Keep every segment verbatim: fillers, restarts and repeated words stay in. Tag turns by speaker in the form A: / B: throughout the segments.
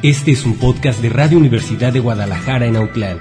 A: Este es un podcast de Radio Universidad de Guadalajara en Autlán.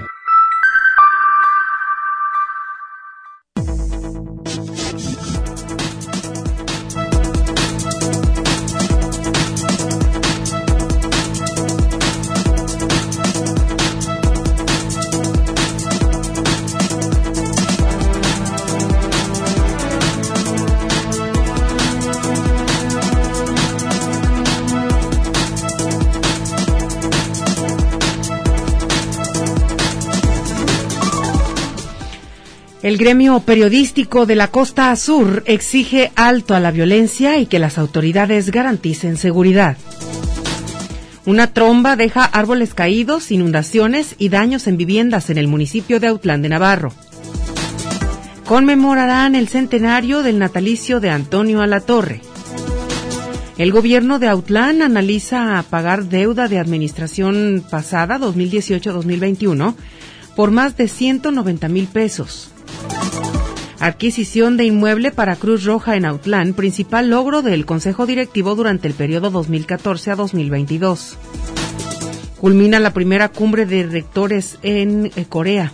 B: El gremio periodístico de la Costa Sur exige alto a la violencia y que las autoridades garanticen seguridad. Una tromba deja árboles caídos, inundaciones y daños en viviendas en el municipio de Autlán de Navarro. Conmemorarán el centenario del natalicio de Antonio Alatorre. El gobierno de Autlán analiza pagar deuda de administración pasada dos mil dieciocho a dos mil veintiuno por más de ciento noventa mil pesos. Adquisición de inmueble para Cruz Roja en Autlán, principal logro del Consejo Directivo durante el periodo dos mil catorce a dos mil veintidós. Culmina la primera cumbre de rectores en eh, Corea.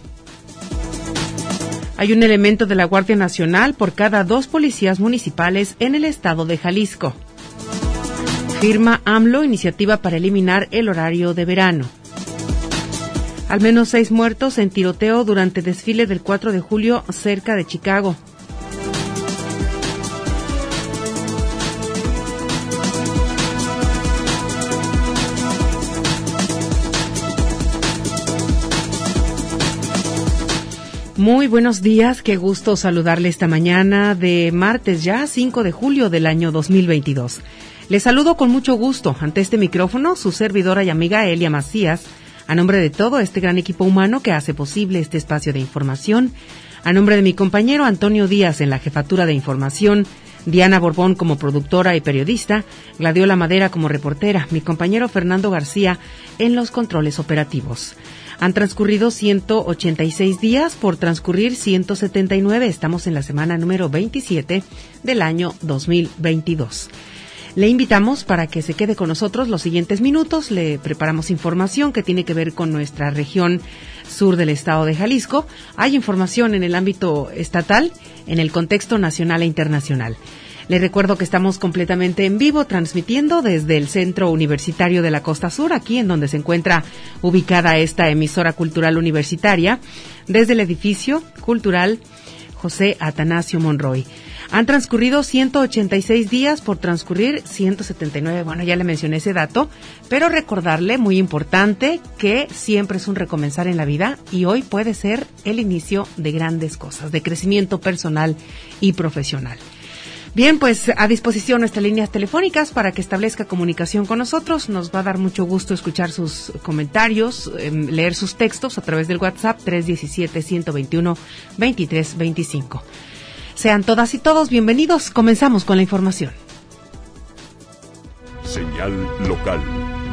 B: Hay un elemento de la Guardia Nacional por cada dos policías municipales en el estado de Jalisco. Firma AMLO iniciativa para eliminar el horario de verano. Al menos seis muertos en tiroteo durante desfile del cuatro de julio cerca de Chicago. Muy buenos días, qué gusto saludarle esta mañana de martes ya, cinco de julio del año dos mil veintidós. Les saludo con mucho gusto ante este micrófono su servidora y amiga Elia Macías, a nombre de todo este gran equipo humano que hace posible este espacio de información, a nombre de mi compañero Antonio Díaz en la jefatura de información, Diana Borbón como productora y periodista, Gladiola Madera como reportera, mi compañero Fernando García en los controles operativos. Han transcurrido ciento ochenta y seis días por transcurrir ciento setenta y nueve, estamos en la semana número veintisiete del año dos mil veintidós. Le invitamos para que se quede con nosotros los siguientes minutos. Le preparamos información que tiene que ver con nuestra región sur del estado de Jalisco. Hay información en el ámbito estatal, en el contexto nacional e internacional. Le recuerdo que estamos completamente en vivo, transmitiendo desde el Centro Universitario de la Costa Sur, aquí en donde se encuentra ubicada esta emisora cultural universitaria, desde el edificio cultural José Atanasio Monroy. Han transcurrido ciento ochenta y seis días por transcurrir ciento setenta y nueve. Bueno, ya le mencioné ese dato, pero recordarle, muy importante, que siempre es un recomenzar en la vida y hoy puede ser el inicio de grandes cosas, de crecimiento personal y profesional. Bien, pues a disposición nuestras líneas telefónicas para que establezca comunicación con nosotros. Nos va a dar mucho gusto escuchar sus comentarios, eh, leer sus textos a través del WhatsApp tres uno siete, uno dos uno, dos tres dos cinco. Sean todas y todos bienvenidos. Comenzamos con la información.
C: Señal local.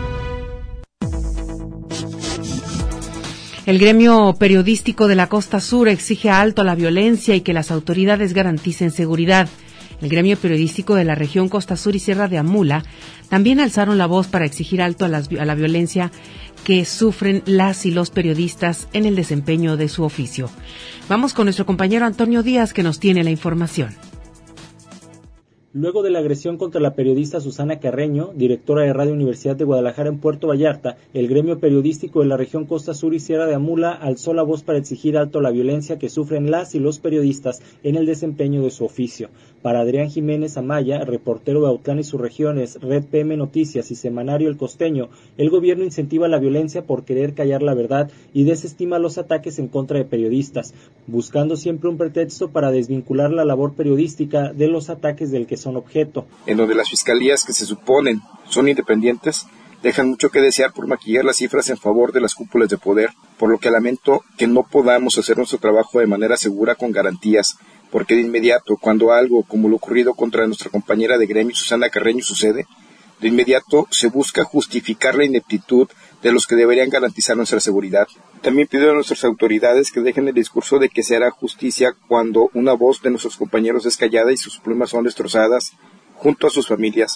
B: El gremio periodístico de la Costa Sur exige alto a la violencia y que las autoridades garanticen seguridad. El gremio periodístico de la región Costa Sur y Sierra de Amula también alzaron la voz para exigir alto a, las, a la violencia que sufren las y los periodistas en el desempeño de su oficio. Vamos con nuestro compañero Antonio Díaz, que nos tiene la información.
D: Luego de la agresión contra la periodista Susana Carreño, directora de Radio Universidad de Guadalajara en Puerto Vallarta, el gremio periodístico de la región Costa Sur y Sierra de Amula alzó la voz para exigir alto a la violencia que sufren las y los periodistas en el desempeño de su oficio. Para Adrián Jiménez Amaya, reportero de Autlán y sus regiones, Red P M Noticias y Semanario El Costeño, el gobierno incentiva la violencia por querer callar la verdad y desestima los ataques en contra de periodistas, buscando siempre un pretexto para desvincular la labor periodística de los ataques del que son objeto.
E: En donde las fiscalías que se suponen son independientes dejan mucho que desear por maquillar las cifras en favor de las cúpulas de poder, por lo que lamento que no podamos hacer nuestro trabajo de manera segura con garantías, porque de inmediato, cuando algo como lo ocurrido contra nuestra compañera de gremio Susana Carreño sucede, de inmediato se busca justificar la ineptitud de los que deberían garantizar nuestra seguridad. También pido a nuestras autoridades que dejen el discurso de que se hará justicia cuando una voz de nuestros compañeros es callada y sus plumas son destrozadas junto a sus familias,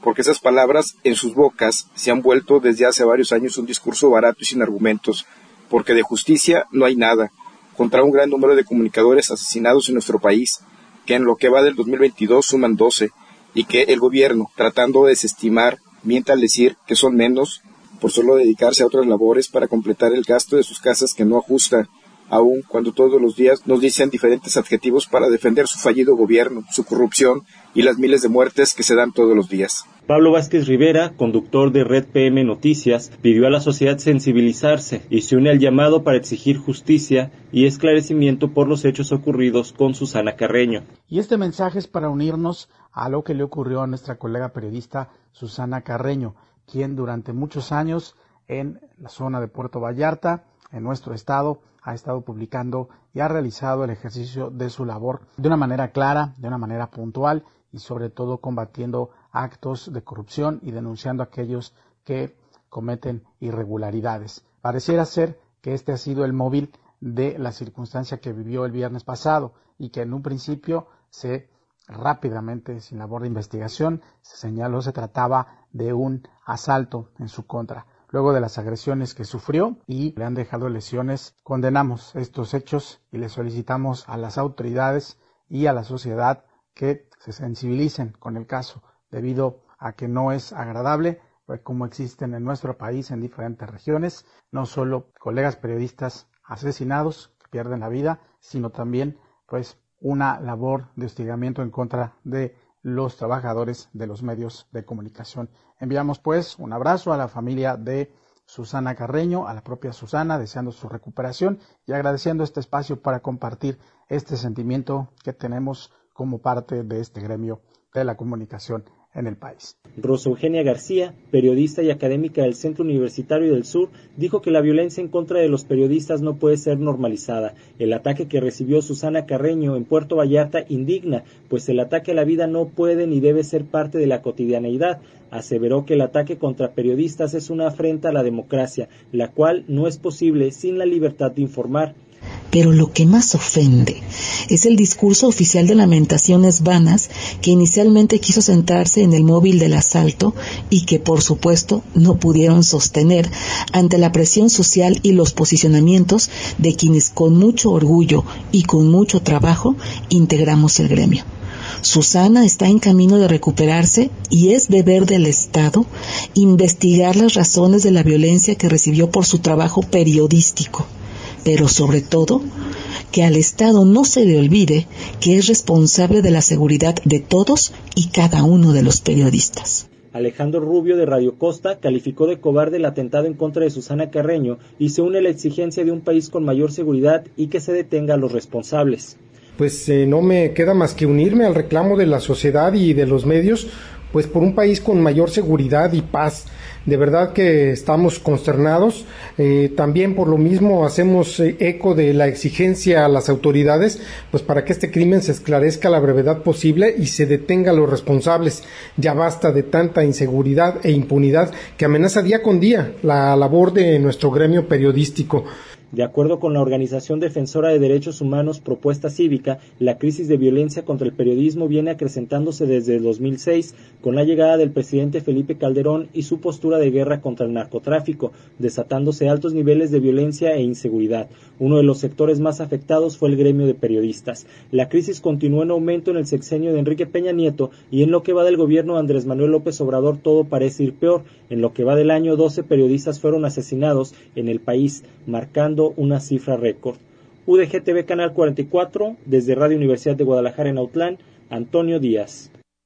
E: porque esas palabras en sus bocas se han vuelto desde hace varios años un discurso barato y sin argumentos, porque de justicia no hay nada, contra un gran número de comunicadores asesinados en nuestro país, que en lo que va del dos mil veintidós suman doce, y que el gobierno, tratando de desestimar, miente al decir que son menos, por solo dedicarse a otras labores para completar el gasto de sus casas que no ajusta, aun cuando todos los días nos dicen diferentes adjetivos para defender su fallido gobierno, su corrupción y las miles de muertes que se dan todos los días.
D: Pablo Vázquez Rivera, conductor de Red P M Noticias, pidió a la sociedad sensibilizarse y se une al llamado para exigir justicia y esclarecimiento por los hechos ocurridos con Susana Carreño.
C: Y este mensaje es para unirnos a lo que le ocurrió a nuestra colega periodista Susana Carreño, quien durante muchos años en la zona de Puerto Vallarta, en nuestro estado, ha estado publicando y ha realizado el ejercicio de su labor de una manera clara, de una manera puntual y sobre todo combatiendo actos de corrupción y denunciando a aquellos que cometen irregularidades. Pareciera ser que este ha sido el móvil de la circunstancia que vivió el viernes pasado y que en un principio se rápidamente, sin labor de investigación, se señaló se trataba de un asalto en su contra. Luego de las agresiones que sufrió y le han dejado lesiones, condenamos estos hechos y le solicitamos a las autoridades y a la sociedad que se sensibilicen con el caso, debido a que no es agradable, pues como existen en nuestro país en diferentes regiones, no solo colegas periodistas asesinados que pierden la vida, sino también pues una labor de hostigamiento en contra de los trabajadores de los medios de comunicación. Enviamos pues un abrazo a la familia de Susana Carreño, a la propia Susana, deseando su recuperación y agradeciendo este espacio para compartir este sentimiento que tenemos como parte de este gremio de la comunicación en el país.
D: Rosa Eugenia García, periodista y académica del Centro Universitario del Sur, dijo que la violencia en contra de los periodistas no puede ser normalizada. El ataque que recibió Susana Carreño en Puerto Vallarta indigna, pues el ataque a la vida no puede ni debe ser parte de la cotidianeidad. Aseveró que el ataque contra periodistas es una afrenta a la democracia, la cual no es posible sin la libertad de informar.
F: Pero lo que más ofende es el discurso oficial de lamentaciones vanas que inicialmente quiso centrarse en el móvil del asalto y que por supuesto no pudieron sostener ante la presión social y los posicionamientos de quienes con mucho orgullo y con mucho trabajo integramos el gremio. Susana está en camino de recuperarse y es deber del Estado investigar las razones de la violencia que recibió por su trabajo periodístico. Pero sobre todo, que al Estado no se le olvide que es responsable de la seguridad de todos y cada uno de los periodistas.
D: Alejandro Rubio de Radio Costa calificó de cobarde el atentado en contra de Susana Carreño y se une a la exigencia de un país con mayor seguridad y que se detenga a los responsables.
G: Pues eh, no me queda más que unirme al reclamo de la sociedad y de los medios, pues por un país con mayor seguridad y paz. De verdad que estamos consternados, eh, también por lo mismo hacemos eh, eco de la exigencia a las autoridades, pues para que este crimen se esclarezca a la brevedad posible y se detenga a los responsables. Ya basta de tanta inseguridad e impunidad que amenaza día con día la labor de nuestro gremio periodístico.
D: De acuerdo con la Organización Defensora de Derechos Humanos Propuesta Cívica, la crisis de violencia contra el periodismo viene acrecentándose desde el dos mil seis, con la llegada del presidente Felipe Calderón y su postura de guerra contra el narcotráfico, desatándose altos niveles de violencia e inseguridad. Uno de los sectores más afectados fue el gremio de periodistas. La crisis continuó en aumento en el sexenio de Enrique Peña Nieto y en lo que va del gobierno de Andrés Manuel López Obrador todo parece ir peor. En lo que va del año, doce periodistas fueron asesinados en el país, marcando una cifra récord. U D G T V Canal cuarenta y cuatro, desde Radio Universidad de Guadalajara en Autlán, Antonio Díaz.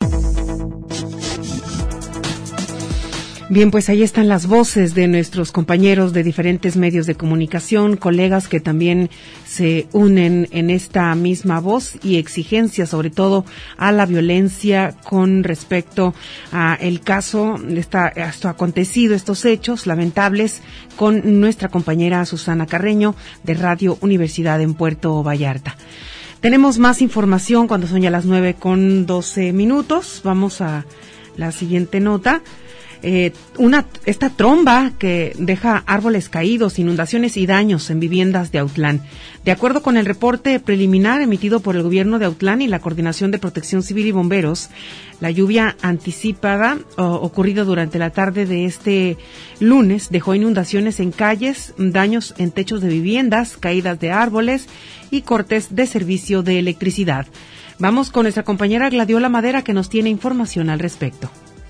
B: Bien, pues ahí están las voces de nuestros compañeros de diferentes medios de comunicación, colegas que también se unen en esta misma voz y exigencia, sobre todo a la violencia con respecto a el caso de esta, esto acontecido, estos hechos lamentables con nuestra compañera Susana Carreño de Radio Universidad en Puerto Vallarta. Tenemos más información cuando son ya las nueve con doce minutos. Vamos a la siguiente nota. eh, una esta tromba que deja árboles caídos, inundaciones y daños en viviendas de Autlán. De acuerdo con el reporte preliminar emitido por el gobierno de Autlán y la Coordinación de Protección Civil y Bomberos, la lluvia anticipada o, ocurrida durante la tarde de este lunes dejó inundaciones en calles, daños en techos de viviendas, caídas de árboles y cortes de servicio de electricidad. Vamos con nuestra compañera Gladiola Madera, que nos tiene información al respecto.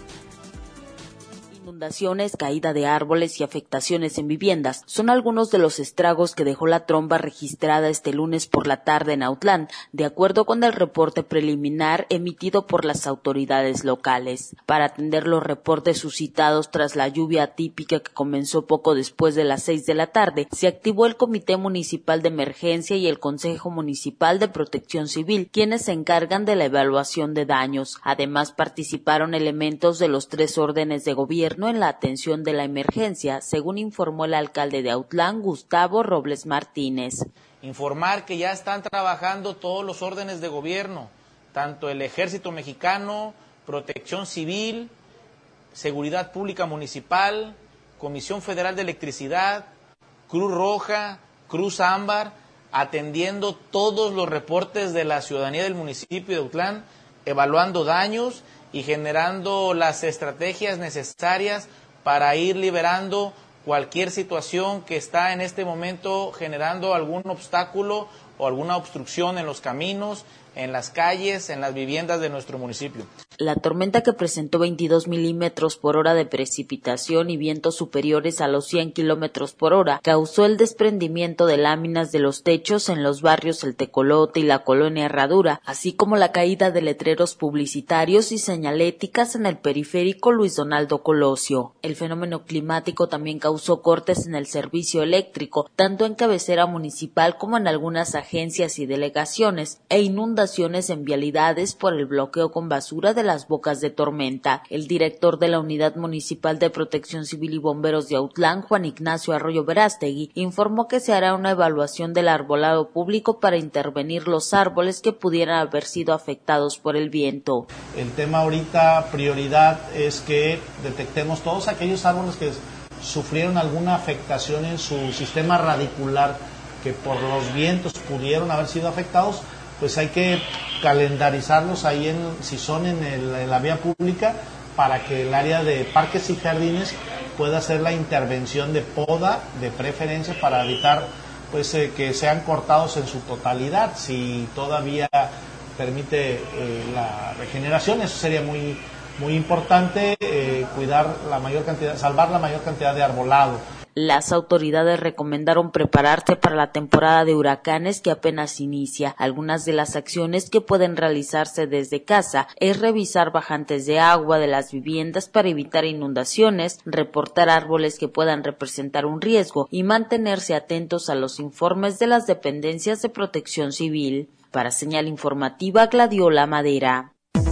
H: Inundaciones, caída de árboles y afectaciones en viviendas son algunos de los estragos que dejó la tromba registrada este lunes por la tarde en Autlán, de acuerdo con el reporte preliminar emitido por las autoridades locales. Para atender los reportes suscitados tras la lluvia atípica que comenzó poco después de las seis de la tarde, se activó el Comité Municipal de Emergencia y el Consejo Municipal de Protección Civil, quienes se encargan de la evaluación de daños. Además, participaron elementos de los tres órdenes de gobierno en la atención de la emergencia, según informó el alcalde de Autlán, Gustavo Robles Martínez.
I: Informar que ya están trabajando todos los órdenes de gobierno, tanto el Ejército Mexicano, Protección Civil, Seguridad Pública Municipal, Comisión Federal de Electricidad, Cruz Roja, Cruz Ámbar, atendiendo todos los reportes de la ciudadanía del municipio de Autlán, evaluando daños y generando las estrategias necesarias para ir liberando cualquier situación que está en este momento generando algún obstáculo o alguna obstrucción en los caminos, en las calles, en las viviendas de nuestro municipio.
H: La tormenta, que presentó veintidós milímetros por hora de precipitación y vientos superiores a los cien kilómetros por hora, causó el desprendimiento de láminas de los techos en los barrios El Tecolote y la colonia Herradura, así como la caída de letreros publicitarios y señaléticas en el periférico Luis Donaldo Colosio. El fenómeno climático también causó cortes en el servicio eléctrico, tanto en cabecera municipal como en algunas agencias y delegaciones, e inundaciones en vialidades por el bloqueo con basura de las bocas de tormenta. El director de la Unidad Municipal de Protección Civil y Bomberos de Autlán, Juan Ignacio Arroyo Verástegui, informó que se hará una evaluación del arbolado público para intervenir los árboles que pudieran haber sido afectados por el viento.
J: El tema ahorita, prioridad, es que detectemos todos aquellos árboles que sufrieron alguna afectación en su sistema radicular, que por los vientos pudieron haber sido afectados. Pues hay que calendarizarlos ahí, en, si son en, el, en la vía pública, para que el área de parques y jardines pueda hacer la intervención de poda, de preferencia, para evitar pues eh, que sean cortados en su totalidad. Si todavía permite eh, la regeneración, eso sería muy, muy importante, eh, cuidar la mayor cantidad, salvar la mayor cantidad de arbolado.
H: Las autoridades recomendaron prepararse para la temporada de huracanes que apenas inicia. Algunas de las acciones que pueden realizarse desde casa es revisar bajantes de agua de las viviendas para evitar inundaciones, reportar árboles que puedan representar un riesgo y mantenerse atentos a los informes de las dependencias de Protección Civil. Para Señal Informativa, Gladiola Madera.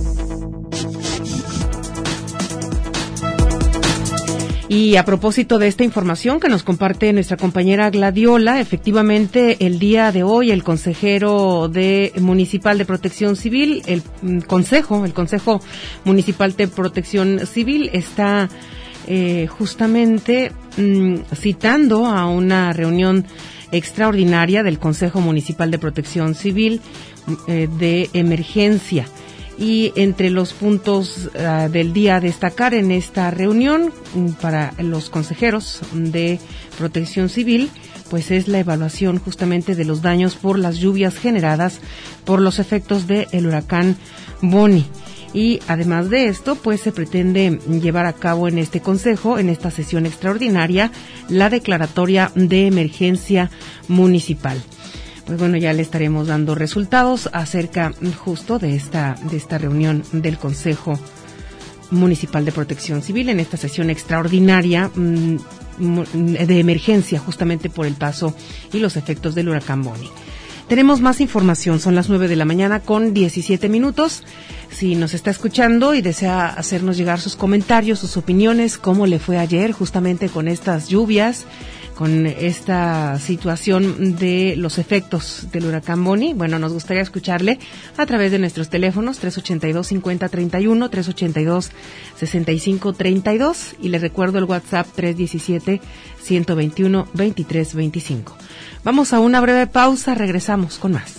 B: Y a propósito de esta información que nos comparte nuestra compañera Gladiola, efectivamente el día de hoy el consejero de Municipal de Protección Civil, el Consejo, el Consejo Municipal de Protección Civil está eh, justamente mm, citando a una reunión extraordinaria del Consejo Municipal de Protección Civil eh, de emergencia. Y entre los puntos uh, del día a destacar en esta reunión um, para los consejeros de Protección Civil, pues es la evaluación justamente de los daños por las lluvias generadas por los efectos del huracán Bonnie. Y además de esto, pues se pretende llevar a cabo en este consejo, en esta sesión extraordinaria, la declaratoria de emergencia municipal. Pues bueno, ya le estaremos dando resultados acerca justo de esta de esta reunión del Consejo Municipal de Protección Civil en esta sesión extraordinaria mmm, de emergencia justamente por el paso y los efectos del huracán Bonnie. Tenemos más información, son las nueve de la mañana con diecisiete minutos. Si nos está escuchando y desea hacernos llegar sus comentarios, sus opiniones, cómo le fue ayer justamente con estas lluvias, con esta situación de los efectos del huracán Bonnie. Bueno, nos gustaría escucharle a través de nuestros teléfonos tres ochenta y dos, cincuenta, treinta y uno, tres ochenta y dos, sesenta y cinco, treinta y dos y les recuerdo el WhatsApp tres diecisiete, ciento veintiuno, veintitrés veinticinco. Vamos a una breve pausa, regresamos con más.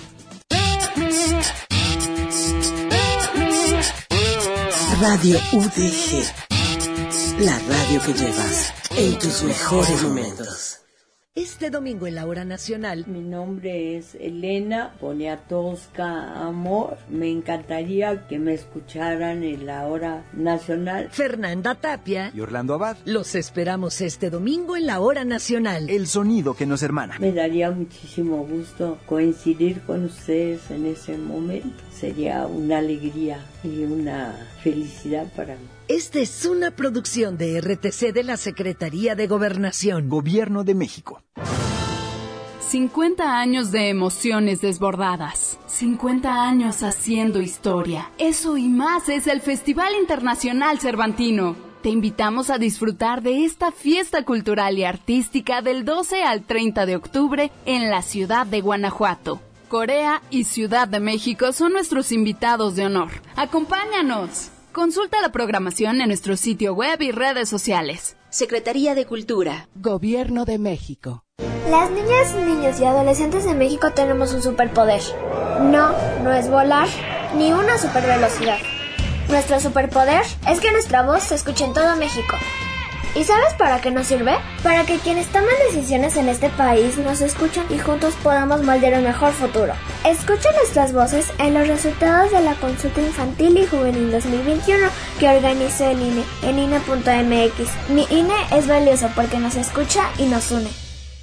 K: Radio U D G, la radio que llevas en tus mejores momentos.
L: Este domingo en la Hora Nacional.
M: Mi nombre es Elena Poniatowska Amor. Me encantaría que me escucharan en la Hora Nacional.
L: Fernanda Tapia
N: y Orlando Abad.
L: Los esperamos este domingo en la Hora Nacional.
N: El sonido que nos hermana.
M: Me daría muchísimo gusto coincidir con ustedes en ese momento. Sería una alegría y una felicidad para mí.
L: Esta es una producción de R T C de la Secretaría de Gobernación.
N: Gobierno de México.
O: cincuenta años de emociones desbordadas. cincuenta años haciendo historia. Eso y más es el Festival Internacional Cervantino. Te invitamos a disfrutar de esta fiesta cultural y artística del doce al treinta de octubre en la ciudad de Guanajuato. Corea y Ciudad de México son nuestros invitados de honor. ¡Acompáñanos! Consulta la programación en nuestro sitio web y redes sociales.
P: Secretaría de Cultura.
Q: Gobierno de México.
R: Las niñas, niños y adolescentes de México tenemos un superpoder. No, no es volar, ni una supervelocidad. Nuestro superpoder es que nuestra voz se escuche en todo México. ¿Y sabes para qué nos sirve? Para que quienes toman decisiones en este país nos escuchen y juntos podamos moldear un mejor futuro. Escucha nuestras voces en los resultados de la consulta infantil y juvenil dos mil veintiuno que organizó el I N E en I N E punto M X. Mi I N E es valioso porque nos escucha y nos une.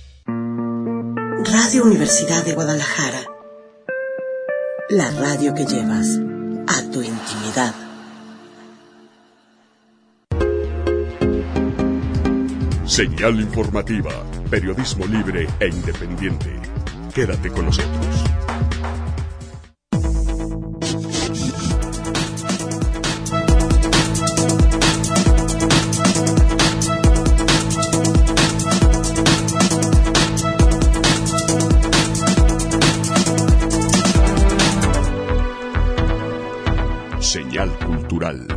K: Radio Universidad de Guadalajara. La radio que llevas a tu intimidad.
S: Señal informativa, periodismo libre e independiente. Quédate con nosotros. Señal cultural.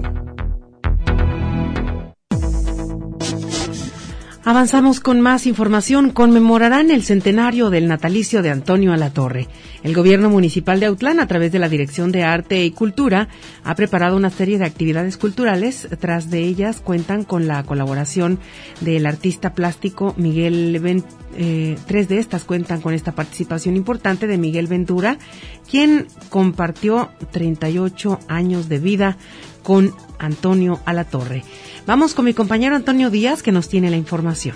B: Avanzamos con más información. Conmemorarán el centenario del natalicio de Antonio Alatorre. El gobierno municipal de Autlán, a través de la Dirección de Arte y Cultura, ha preparado una serie de actividades culturales. Tras de ellas cuentan con la colaboración del artista plástico Miguel Ventura. Eh, tres de estas cuentan con esta participación importante de Miguel Ventura, quien compartió treinta y ocho años de vida con Antonio Alatorre. Vamos con mi compañero Antonio Díaz, que nos tiene la información.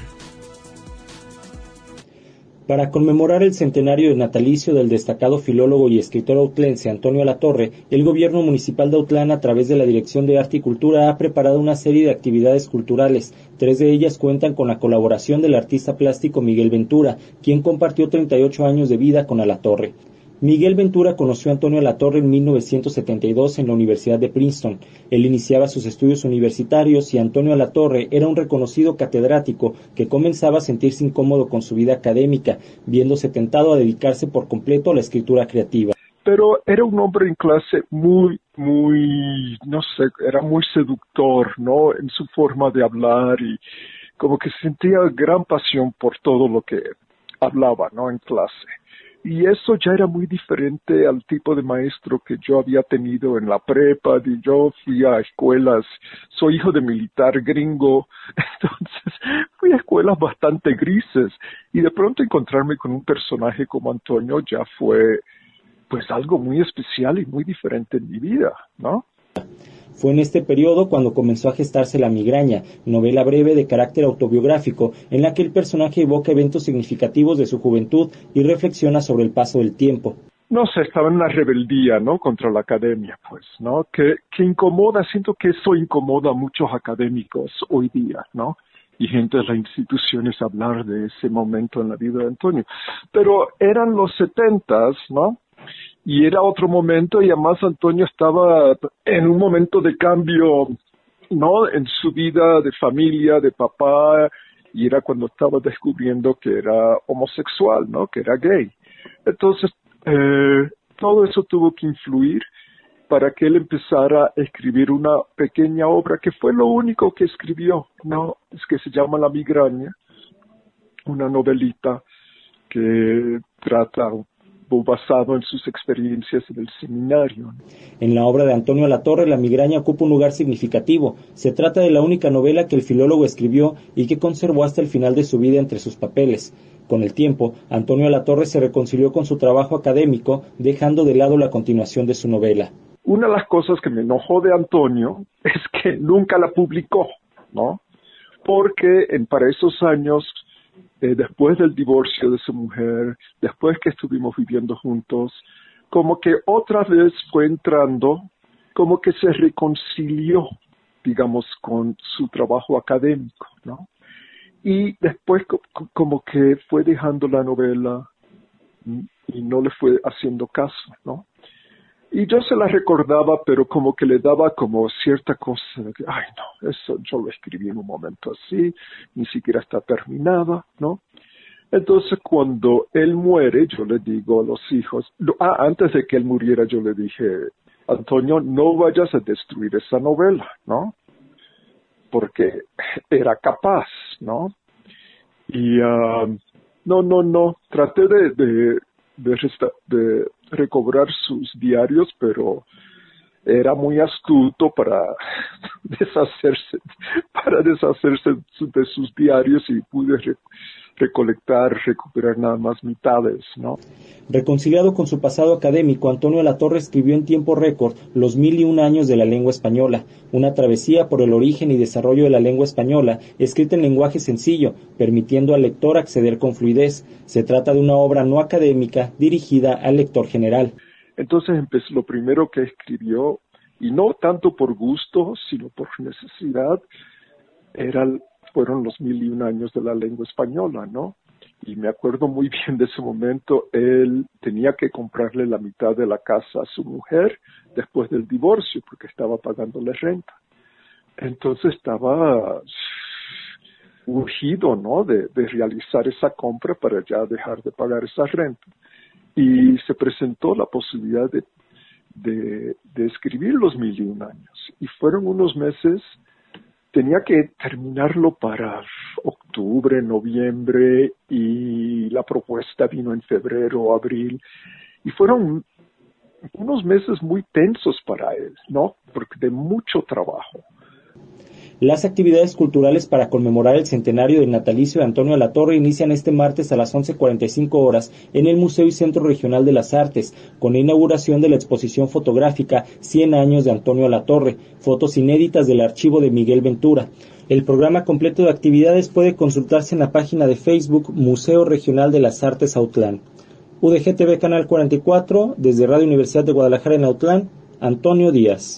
D: Para conmemorar el centenario de natalicio del destacado filólogo y escritor autlense Antonio Alatorre, el gobierno municipal de Autlán, a través de la Dirección de Arte y Cultura, ha preparado una serie de actividades culturales. Tres de ellas cuentan con la colaboración del artista plástico Miguel Ventura, quien compartió treinta y ocho años de vida con Alatorre. Miguel Ventura conoció a Antonio Alatorre en mil novecientos setenta y dos en la Universidad de Princeton. Él iniciaba sus estudios universitarios y Antonio Alatorre era un reconocido catedrático que comenzaba a sentirse incómodo con su vida académica, viéndose tentado a dedicarse por completo a la escritura creativa.
T: Pero era un hombre en clase muy, muy, no sé, era muy seductor, ¿no? En su forma de hablar y como que sentía gran pasión por todo lo que hablaba, ¿no? En clase. Y eso ya era muy diferente al tipo de maestro que yo había tenido en la prepa. Y yo fui a escuelas, soy hijo de militar gringo, entonces fui a escuelas bastante grises. Y de pronto encontrarme con un personaje como Antonio ya fue pues algo muy especial y muy diferente en mi vida, ¿no?
D: Fue en este periodo cuando comenzó a gestarse La migraña, novela breve de carácter autobiográfico, en la que el personaje evoca eventos significativos de su juventud y reflexiona sobre el paso del tiempo.
T: No sé, estaba en una rebeldía, ¿no?, contra la academia, pues, ¿no?, que, que incomoda, siento que eso incomoda a muchos académicos hoy día, ¿no?, y gente de las instituciones hablar de ese momento en la vida de Antonio. Pero eran los setentas, ¿no?, y era otro momento, y además Antonio estaba en un momento de cambio, ¿no?, en su vida de familia, de papá, y era cuando estaba descubriendo que era homosexual, ¿no? Que era gay. Entonces, eh, todo eso tuvo que influir para que él empezara a escribir una pequeña obra que fue lo único que escribió, ¿no? Es que se llama La migraña, una novelita que trata basado en sus experiencias en el seminario.
D: En la obra de Antonio Latorre, la migraña ocupa un lugar significativo. Se trata de la única novela que el filólogo escribió y que conservó hasta el final de su vida entre sus papeles. Con el tiempo, Antonio Latorre se reconcilió con su trabajo académico, dejando de lado la continuación de su novela.
T: Una de las cosas que me enojó de Antonio es que nunca la publicó, ¿no? Porque en, para esos años, Eh, después del divorcio de su mujer, después que estuvimos viviendo juntos, como que otra vez fue entrando, como que se reconcilió, digamos, con su trabajo académico, ¿no? Y después co- como que fue dejando la novela y no le fue haciendo caso, ¿no? Y yo se la recordaba, pero como que le daba como cierta cosa de que, ay no, eso yo lo escribí en un momento así, ni siquiera está terminada, ¿no? Entonces cuando él muere, yo le digo a los hijos, no, ah, antes de que él muriera yo le dije, Antonio, no vayas a destruir esa novela, ¿no? Porque era capaz, ¿no? Y uh, no, no, no, traté de, de, de, resta- de recobrar sus diarios, pero era muy astuto para deshacerse, para deshacerse de sus diarios y pude re- recolectar, recuperar nada más mitades, ¿no?
D: Reconciliado con su pasado académico, Antonio Latorre escribió en tiempo récord Los mil y un años de la lengua española, una travesía por el origen y desarrollo de la lengua española, escrita en lenguaje sencillo, permitiendo al lector acceder con fluidez. Se trata de una obra no académica dirigida al lector general.
T: Entonces empezó, lo primero que escribió, y no tanto por gusto, sino por necesidad, era, fueron los mil y un años de la lengua española, ¿no? Y me acuerdo muy bien de ese momento, él tenía que comprarle la mitad de la casa a su mujer después del divorcio, porque estaba pagándole renta. Entonces estaba urgido, ¿no?, de, de realizar esa compra para ya dejar de pagar esa renta. Y se presentó la posibilidad de, de, de escribir los mil y un años. Y fueron unos meses, tenía que terminarlo para octubre, noviembre, y la propuesta vino en febrero, abril, y fueron unos meses muy tensos para él, ¿no? Porque de mucho trabajo.
D: Las actividades culturales para conmemorar el centenario del natalicio de Antonio Latorre inician este martes a las once cuarenta y cinco horas en el Museo y Centro Regional de las Artes, con la inauguración de la exposición fotográfica cien años de Antonio Latorre, fotos inéditas del archivo de Miguel Ventura. El programa completo de actividades puede consultarse en la página de Facebook Museo Regional de las Artes Autlán. U D G T V Canal cuarenta y cuatro, desde Radio Universidad de Guadalajara en Autlán, Antonio Díaz.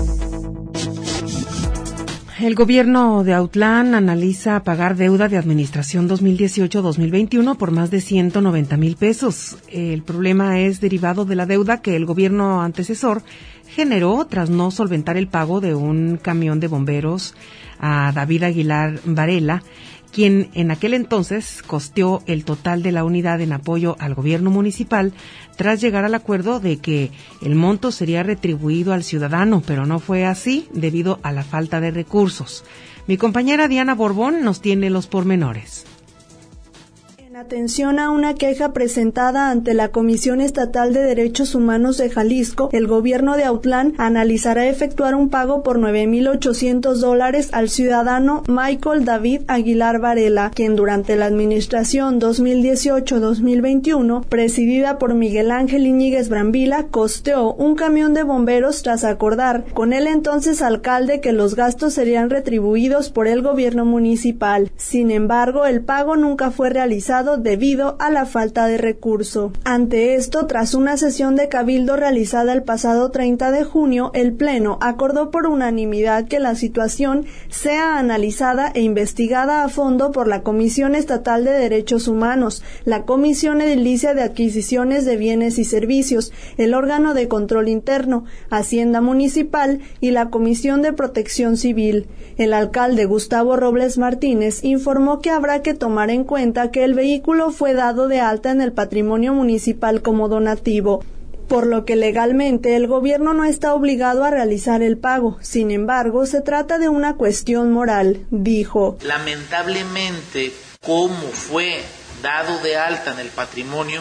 B: El gobierno de Autlán analiza pagar deuda de administración dos mil dieciocho dos mil veintiuno por más de ciento noventa mil pesos. El problema es derivado de la deuda que el gobierno antecesor generó tras no solventar el pago de un camión de bomberos a David Aguilar Varela, quien en aquel entonces costeó el total de la unidad en apoyo al gobierno municipal tras llegar al acuerdo de que el monto sería retribuido al ciudadano, pero no fue así debido a la falta de recursos. Mi compañera Diana Borbón nos tiene los pormenores.
U: En atención a una queja presentada ante la Comisión Estatal de Derechos Humanos de Jalisco, el gobierno de Autlán analizará efectuar un pago por nueve mil ochocientos dólares al ciudadano Michael David Aguilar Varela, quien durante la administración dos mil dieciocho dos mil veintiuno, presidida por Miguel Ángel Iñiguez Brambila, costeó un camión de bomberos tras acordar con el entonces alcalde que los gastos serían retribuidos por el gobierno municipal. Sin embargo, el pago nunca fue realizado aprobado debido a la falta de recurso. Ante esto, tras una sesión de cabildo realizada el pasado treinta de junio, el Pleno acordó por unanimidad que la situación sea analizada e investigada a fondo por la Comisión Estatal de Derechos Humanos, la Comisión Edilicia de Adquisiciones de Bienes y Servicios, el órgano de control interno, Hacienda Municipal y la Comisión de Protección Civil. El alcalde Gustavo Robles Martínez informó que habrá que tomar en cuenta que el vehículo fue dado de alta en el patrimonio municipal como donativo, por lo que legalmente el gobierno no está obligado a realizar el pago. Sin embargo, se trata de una cuestión moral, dijo.
I: Lamentablemente, como fue dado de alta en el patrimonio,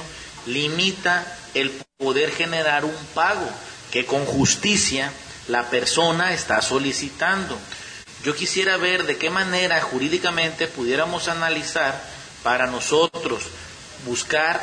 I: limita el poder generar un pago que con justicia la persona está solicitando. Yo quisiera ver de qué manera jurídicamente pudiéramos analizar para nosotros buscar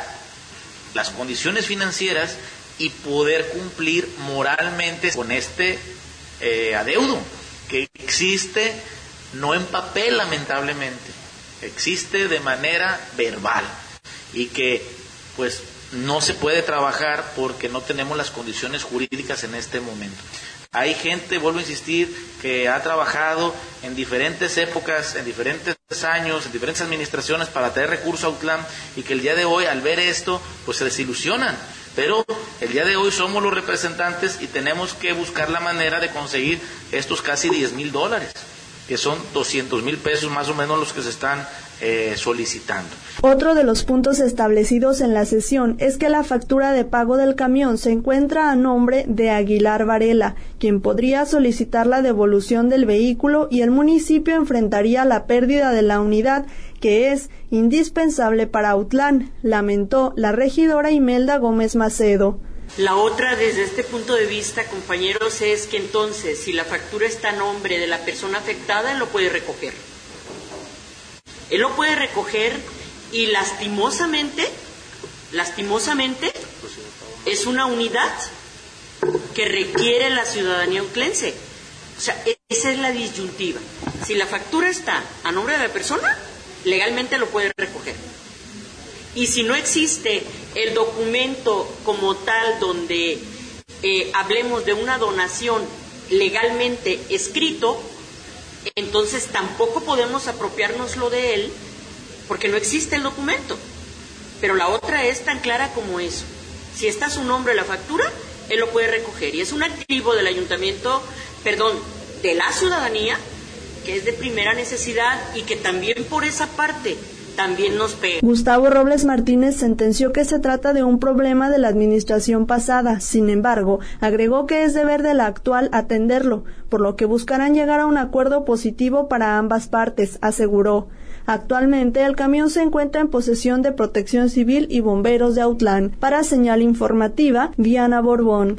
I: las condiciones financieras y poder cumplir moralmente con este eh, adeudo que existe no en papel, lamentablemente, existe de manera verbal y que pues no se puede trabajar porque no tenemos las condiciones jurídicas en este momento. Hay gente, vuelvo a insistir, que ha trabajado en diferentes épocas, en diferentes años, en diferentes administraciones para traer recursos a Autlán y que el día de hoy, al ver esto, pues se desilusionan. Pero el día de hoy somos los representantes y tenemos que buscar la manera de conseguir estos casi diez mil dólares, que son doscientos mil pesos más o menos los que se están eh, solicitando.
U: Otro de los puntos establecidos en la sesión es que la factura de pago del camión se encuentra a nombre de Aguilar Varela, quien podría solicitar la devolución del vehículo y el municipio enfrentaría la pérdida de la unidad que es indispensable para Autlán, lamentó la regidora Imelda Gómez Macedo.
A: La otra, desde este punto de vista, compañeros, es que entonces, si la factura está a nombre de la persona afectada, él lo puede recoger. Él lo puede recoger y lastimosamente, lastimosamente, es una unidad que requiere la ciudadanía autlense. O sea, esa es la disyuntiva. Si la factura está a nombre de la persona, legalmente lo puede recoger. Y si no existe el documento como tal donde eh, hablemos de una donación legalmente escrito, entonces tampoco podemos apropiárnoslo de él porque no existe el documento. Pero la otra es tan clara como eso. Si está su nombre en la factura, él lo puede recoger. Y es un activo del ayuntamiento, perdón, de la ciudadanía, que es de primera necesidad y que también por esa parte también nos pega.
U: Gustavo Robles Martínez sentenció que se trata de un problema de la administración pasada. Sin embargo, agregó que es deber de la actual atenderlo, por lo que buscarán llegar a un acuerdo positivo para ambas partes, aseguró. Actualmente, el camión se encuentra en posesión de Protección Civil y Bomberos de Autlán. Para Señal Informativa, Diana Borbón.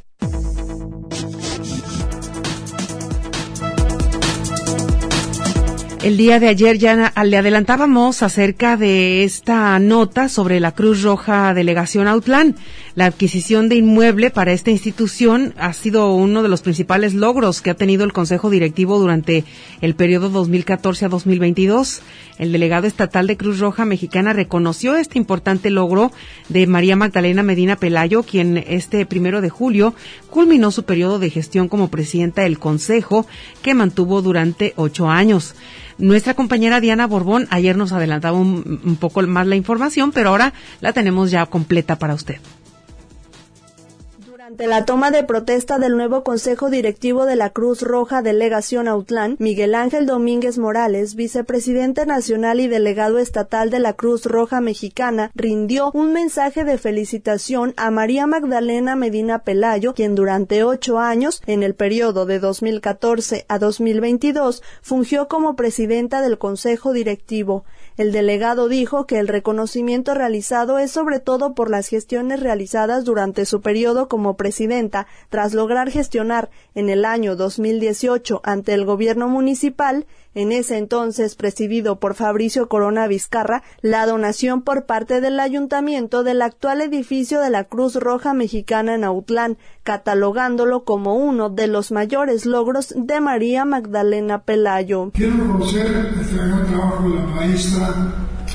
B: El día de ayer ya le adelantábamos acerca de esta nota sobre la Cruz Roja Delegación Autlán. La adquisición de inmueble para esta institución ha sido uno de los principales logros que ha tenido el Consejo Directivo durante el periodo dos mil catorce a dos mil veintidós. El delegado estatal de Cruz Roja Mexicana reconoció este importante logro de María Magdalena Medina Pelayo, quien este primero de julio culminó su periodo de gestión como presidenta del Consejo, que mantuvo durante ocho años. Nuestra compañera Diana Borbón ayer nos adelantaba un, un poco más la información, pero ahora la tenemos ya completa para usted.
U: Durante la toma de protesta del nuevo Consejo Directivo de la Cruz Roja Delegación Autlán, Miguel Ángel Domínguez Morales, vicepresidente nacional y delegado estatal de la Cruz Roja Mexicana, rindió un mensaje de felicitación a María Magdalena Medina Pelayo, quien durante ocho años, en el periodo de dos mil catorce a dos mil veintidós, fungió como presidenta del Consejo Directivo. El delegado dijo que el reconocimiento realizado es sobre todo por las gestiones realizadas durante su periodo como presidenta, tras lograr gestionar en el año dos mil dieciocho ante el gobierno municipal, en ese entonces presidido por Fabricio Corona Vizcarra, la donación por parte del ayuntamiento del actual edificio de la Cruz Roja Mexicana en Autlán, catalogándolo como uno de los mayores logros de María Magdalena Pelayo.
V: Quiero reconocer el gran trabajo de la maestra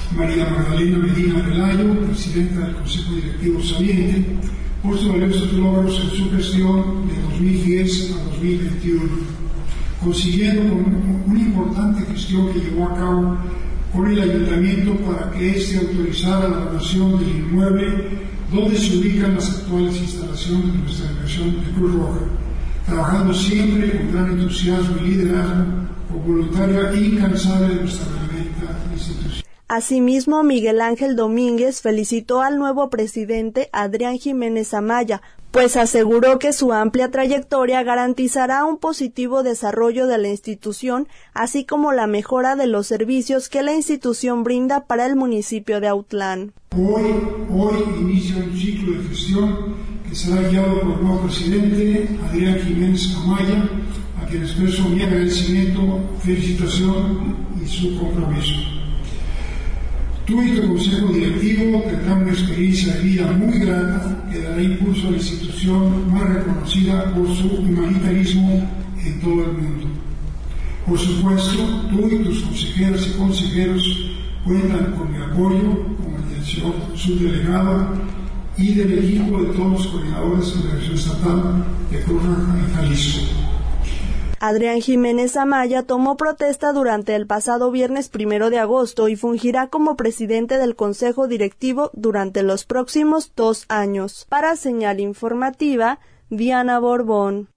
E: María Magdalena Medina Pelayo, presidenta del Consejo Directivo saliente, por sus valiosos logros en su gestión de dos mil diez a dos mil veintiuno, consiguiendo con una importante gestión que llevó a cabo con el Ayuntamiento para que éste autorizara la donación del inmueble donde se ubican las actuales instalaciones de nuestra delegación de Cruz Roja, trabajando siempre con gran entusiasmo y liderazgo, con voluntaria e incansable de nuestra benemérita institución.
U: Asimismo, Miguel Ángel Domínguez felicitó al nuevo presidente Adrián Jiménez Amaya, pues aseguró que su amplia trayectoria garantizará un positivo desarrollo de la institución, así como la mejora de los servicios que la institución brinda para el municipio de Autlán.
E: Hoy, hoy inicia un ciclo de gestión que será guiado por el nuevo presidente Adrián Jiménez Amaya, a quien expreso mi agradecimiento, felicitación y su compromiso. Tú y tu consejo directivo tendrán una experiencia de vida muy grata que dará impulso a la institución más reconocida por su humanitarismo en todo el mundo. Por supuesto, tú y tus consejeras y consejeros cuentan con mi apoyo, como el del señor subdelegado y del equipo de todos los coordinadores de la Dirección Estatal de Cruz Roja en Jalisco.
U: Adrián Jiménez Amaya tomó protesta durante el pasado viernes primero de agosto y fungirá como presidente del Consejo Directivo durante los próximos dos años. Para Señal Informativa, Diana Borbón.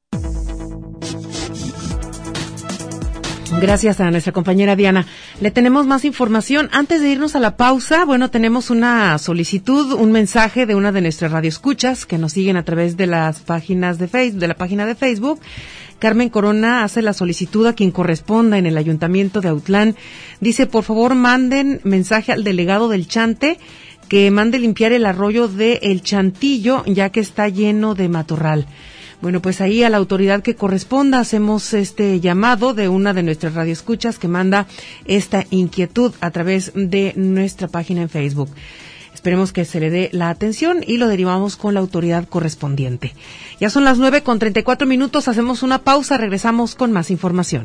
B: Gracias a nuestra compañera Diana. Le tenemos más información. Antes de irnos a la pausa, bueno, tenemos una solicitud, un mensaje de una de nuestras radioescuchas que nos siguen a través de las páginas de Facebook, de la página de Facebook. Carmen Corona hace la solicitud a quien corresponda en el Ayuntamiento de Autlán. Dice, por favor, manden mensaje al delegado del Chante que mande limpiar el arroyo de El Chantillo, ya que está lleno de matorral. Bueno, pues ahí a la autoridad que corresponda hacemos este llamado de una de nuestras radioescuchas que manda esta inquietud a través de nuestra página en Facebook. Esperemos que se le dé la atención y lo derivamos con la autoridad correspondiente. Ya son las nueve con treinta y cuatro minutos, hacemos una pausa, regresamos con más información.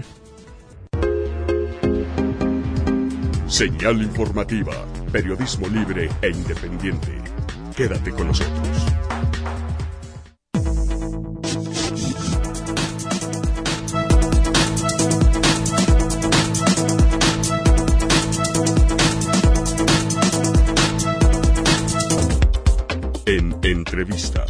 S: Señal informativa, periodismo libre e independiente. Quédate con nosotros. En entrevista.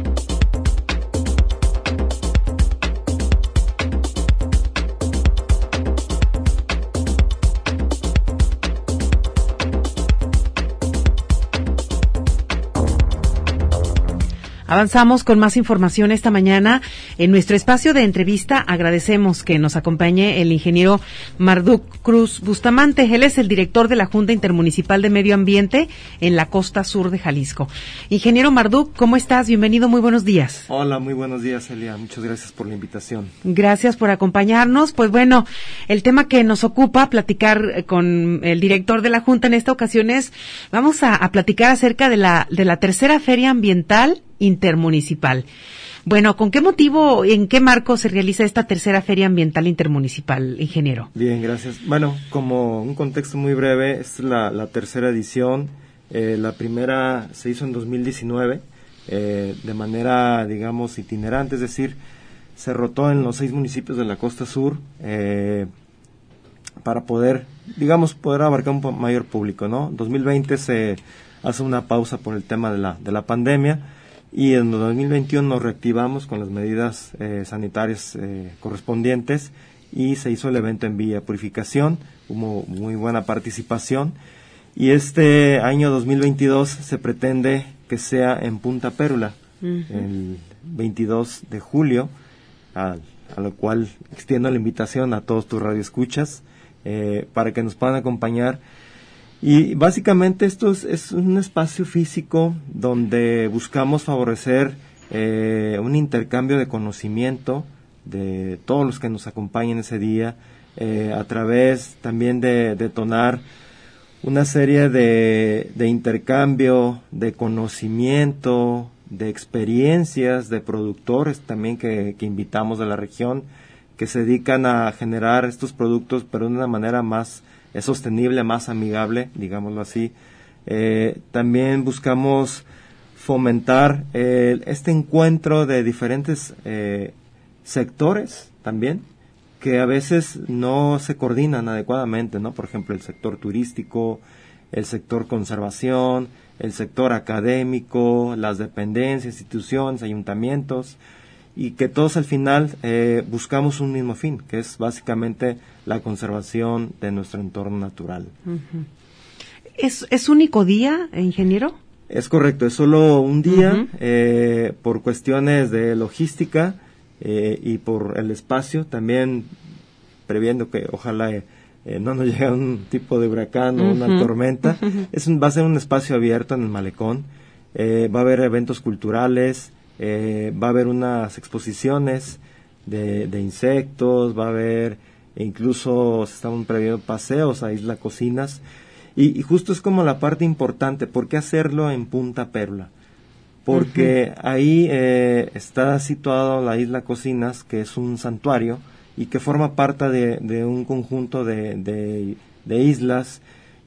B: Avanzamos con más información esta mañana. En nuestro espacio de entrevista agradecemos que nos acompañe el ingeniero Marduk Cruz Bustamante. Él es el director de la Junta Intermunicipal de Medio Ambiente en la costa sur de Jalisco. Ingeniero Marduk, ¿cómo estás? Bienvenido, muy buenos días.
V: Hola, muy buenos días, Elia. Muchas gracias por la invitación.
B: Gracias por acompañarnos. Pues bueno, el tema que nos ocupa platicar con el director de la Junta en esta ocasión es, vamos a, a platicar acerca de la, de la tercera Feria Ambiental Intermunicipal. Bueno, ¿con qué motivo, en qué marco se realiza esta tercera Feria Ambiental Intermunicipal, ingeniero?
V: Bien, gracias. Bueno, como un contexto muy breve, es la, la tercera edición. Eh, la primera se hizo en dos mil diecinueve, eh, de manera, digamos, itinerante, es decir, se rotó en los seis municipios de la costa sur, eh, para poder, digamos, poder abarcar un mayor público, ¿no? dos mil veinte se hace una pausa por el tema de la, de la pandemia, y en dos mil veintiuno nos reactivamos con las medidas eh, sanitarias eh, correspondientes y se hizo el evento en Villa Purificación, hubo muy buena participación, y este año dos mil veintidós se pretende que sea en Punta Pérula, uh-huh. el veintidós de julio, a, a lo cual extiendo la invitación a todos tus radioescuchas eh, para que nos puedan acompañar. Y básicamente esto es, es un espacio físico donde buscamos favorecer eh, un intercambio de conocimiento de todos los que nos acompañen ese día, eh, a través también de detonar una serie de, de intercambio, de conocimiento, de experiencias, de productores también que, que invitamos de la región, que se dedican a generar estos productos, pero de una manera más es sostenible, más amigable, digámoslo así. Eh, también buscamos fomentar eh, este encuentro de diferentes eh, sectores también, que a veces no se coordinan adecuadamente, ¿no? Por ejemplo, el sector turístico, el sector conservación, el sector académico, las dependencias, instituciones, ayuntamientos, y que todos al final eh, buscamos un mismo fin, que es básicamente la conservación de nuestro entorno natural.
B: Uh-huh. ¿Es, ¿Es único día, ingeniero?
V: Es correcto, es solo un día,
B: uh-huh.
V: eh, por cuestiones de logística eh, y por el espacio, también previendo que ojalá eh, eh, no nos llegue un tipo de huracán o uh-huh. una tormenta. Uh-huh. Es un, va a ser un espacio abierto en el malecón, eh, va a haber eventos culturales, eh, va a haber unas exposiciones de, de insectos, va a haber, e incluso se están previendo paseos a Isla Cocinas. Y, y justo es como la parte importante, ¿por qué hacerlo en Punta Perula? Porque uh-huh. ahí eh, está situado la Isla Cocinas, que es un santuario y que forma parte de, de un conjunto de, de, de islas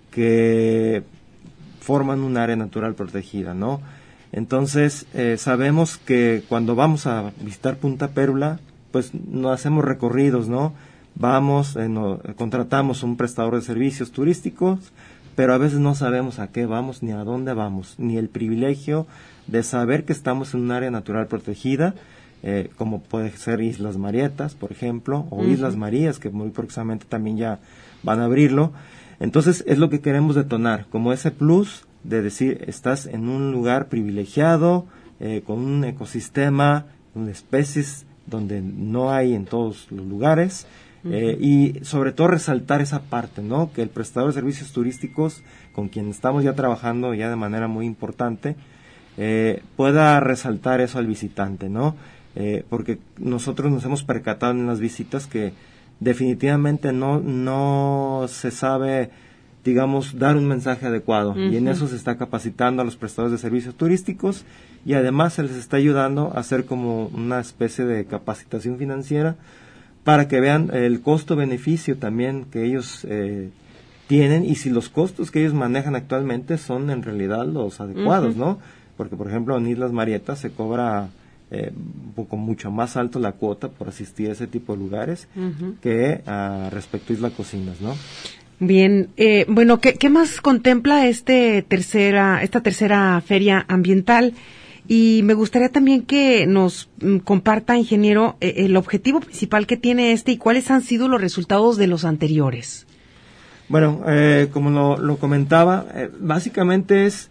V: que forman un área natural protegida, ¿no? Entonces, eh, sabemos que cuando vamos a visitar Punta Perula, pues no hacemos recorridos, ¿no? Vamos, eh, no, contratamos un prestador de servicios turísticos, pero a veces no sabemos a qué vamos ni a dónde vamos, ni el privilegio de saber que estamos en un área natural protegida, eh, como puede ser Islas Marietas, por ejemplo, o uh-huh. Islas Marías, que muy próximamente también ya van a abrirlo. Entonces es lo que queremos detonar, como ese plus de decir, estás en un lugar privilegiado, eh, con un ecosistema, con especies donde no hay en todos los lugares, Eh, y sobre todo resaltar esa parte, ¿no? Que el prestador de servicios turísticos, con quien estamos ya trabajando ya de manera muy importante, eh, pueda resaltar eso al visitante, ¿no? Eh, porque nosotros nos hemos percatado en las visitas que definitivamente no, no se sabe, digamos, dar un mensaje adecuado, uh-huh. y en eso se está capacitando a los prestadores de servicios turísticos, y además se les está ayudando a hacer como una especie de capacitación financiera para que vean el costo-beneficio también que ellos eh, tienen, y si los costos que ellos manejan actualmente son en realidad los adecuados, uh-huh. ¿no? Porque, por ejemplo, en Islas Marietas se cobra eh, un poco mucho más alto la cuota por asistir a ese tipo de lugares uh-huh. que uh, respecto a Isla Cocinas, ¿no?
B: Bien, eh, bueno, ¿qué, ¿qué más contempla este tercera, esta tercera feria ambiental? Y me gustaría también que nos mm, comparta, ingeniero, eh, el objetivo principal que tiene este y cuáles han sido los resultados de los anteriores.
V: Bueno, eh, como lo, lo comentaba, eh, básicamente es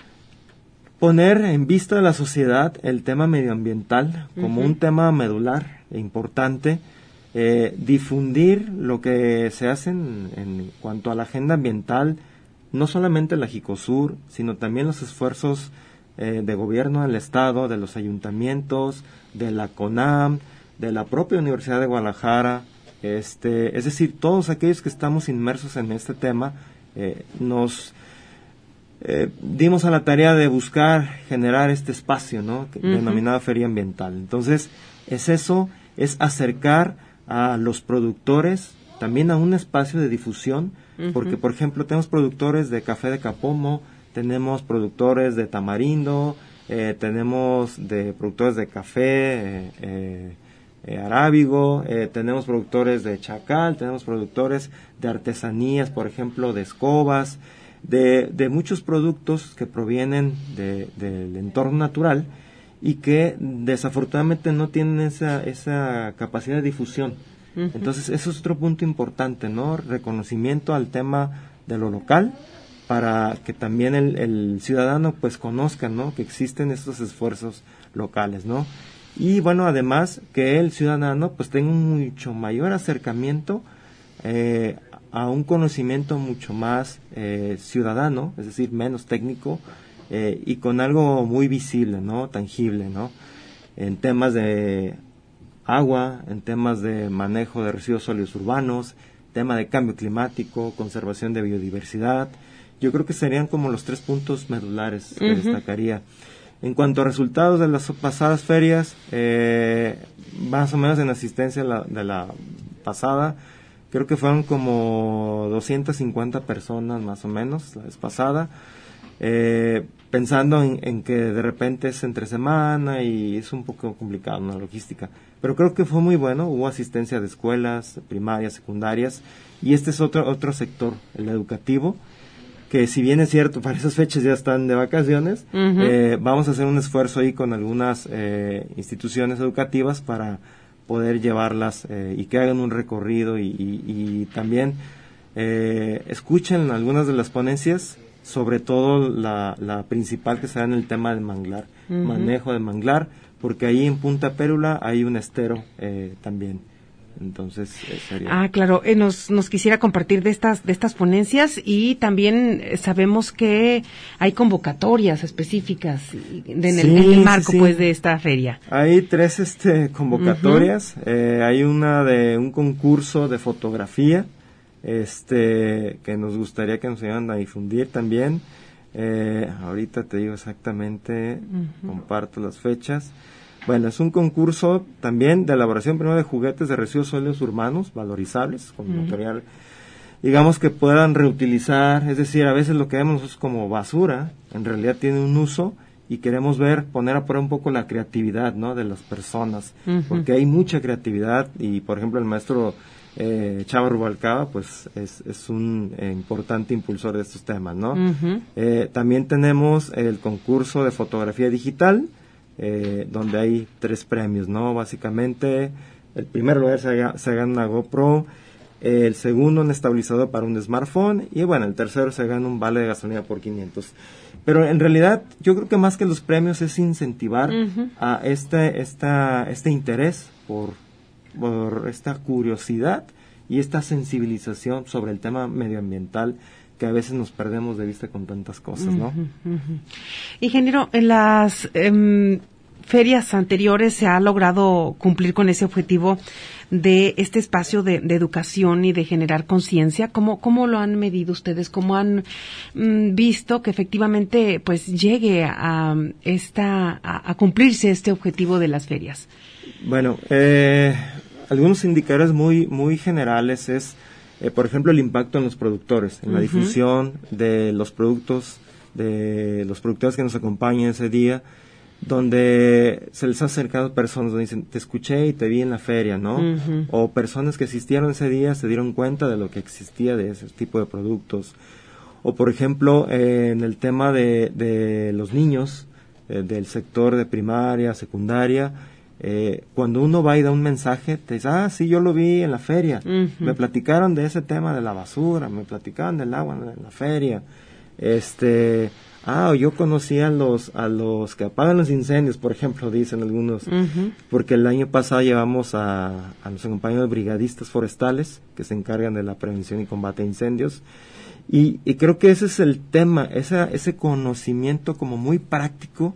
V: poner en vista de la sociedad el tema medioambiental como uh-huh. un tema medular e importante, eh, difundir lo que se hace en, en cuanto a la agenda ambiental, no solamente la Jicosur, sino también los esfuerzos Eh, de gobierno del Estado, de los ayuntamientos, de la CONAM, de la propia Universidad de Guadalajara, este, es decir, todos aquellos que estamos inmersos en este tema, eh, nos eh, dimos a la tarea de buscar generar este espacio, ¿no? Uh-huh. Denominado Feria Ambiental. Entonces, es eso, es acercar a los productores también a un espacio de difusión, uh-huh. porque, por ejemplo, tenemos productores de café de Capomo, tenemos productores de tamarindo, eh, tenemos de productores de café eh, eh, eh, arábigo, eh, tenemos productores de chacal, tenemos productores de artesanías, por ejemplo, de escobas, de, de muchos productos que provienen de, del entorno natural y que desafortunadamente no tienen esa, esa capacidad de difusión. Uh-huh. Entonces, eso es otro punto importante, ¿no? Reconocimiento al tema de lo local, para que también el, el ciudadano pues conozca, ¿no? Que existen estos esfuerzos locales, ¿no? Y bueno, además que el ciudadano pues tenga un mucho mayor acercamiento eh, a un conocimiento mucho más eh, ciudadano, es decir, menos técnico eh, y con algo muy visible, ¿no? Tangible, ¿no? En temas de agua, en temas de manejo de residuos sólidos urbanos, tema de cambio climático, conservación de biodiversidad. Yo creo que serían como los tres puntos medulares que uh-huh. destacaría. En cuanto a resultados de las pasadas ferias, eh, más o menos en asistencia de la, de la pasada, creo que fueron como doscientas cincuenta personas más o menos la vez pasada, eh, pensando en, en que de repente es entre semana y es un poco complicado, ¿no?, la logística, pero creo que fue muy bueno, hubo asistencia de escuelas primarias, secundarias, y este es otro otro sector, el educativo, que si bien es cierto, para esas fechas ya están de vacaciones, uh-huh. eh, vamos a hacer un esfuerzo ahí con algunas eh, instituciones educativas para poder llevarlas eh, y que hagan un recorrido y, y, y también eh, escuchen algunas de las ponencias, sobre todo la, la principal que será en el tema del manglar, uh-huh. manejo de manglar, porque ahí en Punta Pérula hay un estero eh, también. Entonces, eh, sería...
B: Ah, claro, eh, nos, nos quisiera compartir de estas, de estas ponencias, y también eh, sabemos que hay convocatorias específicas en, el, sí, en el marco, sí, sí. pues, de esta feria.
V: Hay tres, este, convocatorias, uh-huh. eh, hay una de un concurso de fotografía, este, que nos gustaría que nos ayudaran a difundir también, eh, ahorita te digo exactamente, uh-huh. comparto las fechas. Bueno, es un concurso también de elaboración primero de juguetes de residuos sólidos urbanos valorizables, con uh-huh. material, digamos, que puedan reutilizar, es decir, a veces lo que vemos es como basura, en realidad tiene un uso, y queremos ver, poner a prueba un poco la creatividad, ¿no?, de las personas, uh-huh. porque hay mucha creatividad, y por ejemplo el maestro eh, Chava Rubalcaba, pues es, es un eh, importante impulsor de estos temas, ¿no? Uh-huh. Eh, también tenemos el concurso de fotografía digital, Eh, donde hay tres premios, ¿no? Básicamente, el primer lugar se, se gana una GoPro, eh, el segundo un estabilizador para un smartphone, y bueno, el tercero se gana un vale de gasolina por quinientos. Pero en realidad, yo creo que más que los premios es incentivar uh-huh. a este, esta, este interés por, por esta curiosidad y esta sensibilización sobre el tema medioambiental, que a veces nos perdemos de vista con tantas cosas, ¿no?
B: Uh-huh, uh-huh. Ingeniero, en las eh, ferias anteriores se ha logrado cumplir con ese objetivo de este espacio de, de educación y de generar conciencia. ¿Cómo, ¿Cómo lo han medido ustedes? ¿Cómo han mm, visto que efectivamente pues llegue a, esta, a, a cumplirse este objetivo de las ferias?
V: Bueno, eh, algunos indicadores muy, muy generales es, Eh, por ejemplo, el impacto en los productores, en uh-huh. la difusión de los productos, de los productores que nos acompañan ese día, donde se les ha acercado personas, donde dicen, te escuché y te vi en la feria, ¿no? Uh-huh. O personas que asistieron ese día se dieron cuenta de lo que existía de ese tipo de productos. O, por ejemplo, eh, en el tema de, de los niños, eh, del sector de primaria, secundaria, Eh, cuando uno va y da un mensaje, te dice, ah, sí, yo lo vi en la feria, uh-huh. me platicaron de ese tema de la basura, me platicaron del agua en la feria, este, ah, yo conocí a los, a los que apagan los incendios, por ejemplo, dicen algunos, uh-huh. porque el año pasado llevamos a, a los compañeros brigadistas forestales, que se encargan de la prevención y combate a incendios, y, y creo que ese es el tema, esa, ese conocimiento como muy práctico,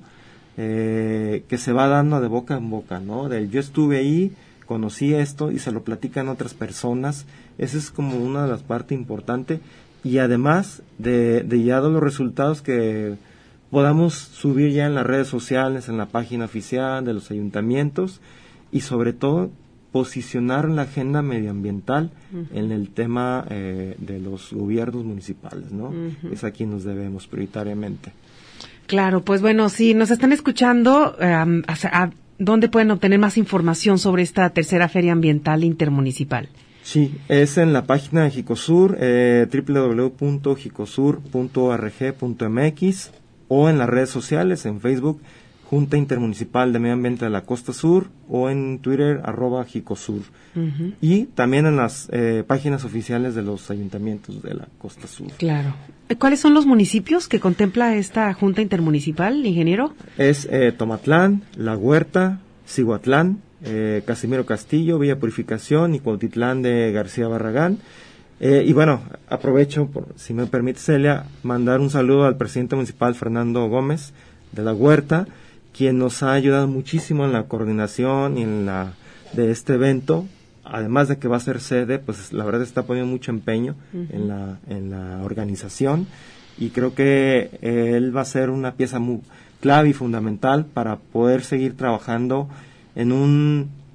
V: Eh, que se va dando de boca en boca, ¿no? Del yo estuve ahí, conocí esto y se lo platican otras personas. Esa es como una de las partes importantes, y además de, de ya de los resultados que podamos subir ya en las redes sociales, en la página oficial de los ayuntamientos, y sobre todo posicionar la agenda medioambiental uh-huh. en el tema eh, de los gobiernos municipales, ¿no? Uh-huh. Es a quien nos debemos prioritariamente.
B: Claro, pues bueno, si nos están escuchando, um, a, a, ¿dónde pueden obtener más información sobre esta tercera Feria Ambiental Intermunicipal?
V: Sí, es en la página de Jicosur, eh, doble u doble u doble u punto jicosur punto org punto m x, o en las redes sociales, en Facebook, Junta Intermunicipal de Medio Ambiente de la Costa Sur, o en Twitter, arroba Jicosur. Uh-huh. Y también en las eh, páginas oficiales de los ayuntamientos de la Costa Sur.
B: Claro. ¿Cuáles son los municipios que contempla esta Junta Intermunicipal, ingeniero?
V: Es eh, Tomatlán, La Huerta, Cihuatlán, eh, Casimiro Castillo, Villa Purificación y Cuautitlán de García Barragán. Eh, y bueno, aprovecho, por, si me permite, Celia, mandar un saludo al presidente municipal, Fernando Gómez, de La Huerta, quien nos ha ayudado muchísimo en la coordinación y en la de este evento. Además de que va a ser sede, pues la verdad está poniendo mucho empeño uh-huh. en la en la organización, y creo que eh, él va a ser una pieza muy clave y fundamental para poder seguir trabajando en un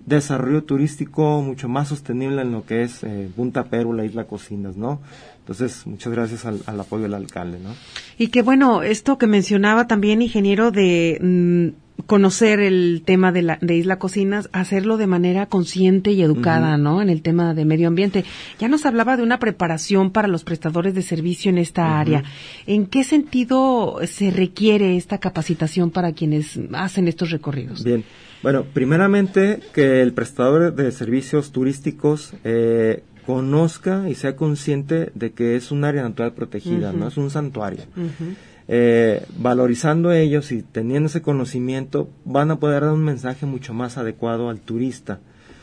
V: desarrollo turístico mucho más sostenible en lo que es eh, Punta Pérula, Isla Cocinas, ¿no? Entonces, muchas gracias al, al apoyo del alcalde, ¿no?
B: Y que bueno, esto que mencionaba también, ingeniero, de mmm, conocer el tema de, la, de Isla Cocinas, hacerlo de manera consciente y educada, uh-huh. ¿no? En el tema de medio ambiente. Ya nos hablaba de una preparación para los prestadores de servicio en esta uh-huh. área. ¿En qué sentido se requiere esta capacitación para quienes hacen estos recorridos?
V: Bien. Bueno, primeramente que el prestador de servicios turísticos eh, conozca y sea consciente de que es un área natural protegida, uh-huh. ¿no? Es un santuario. Uh-huh. Eh, valorizando ellos y teniendo ese conocimiento, van a poder dar un mensaje mucho más adecuado al turista.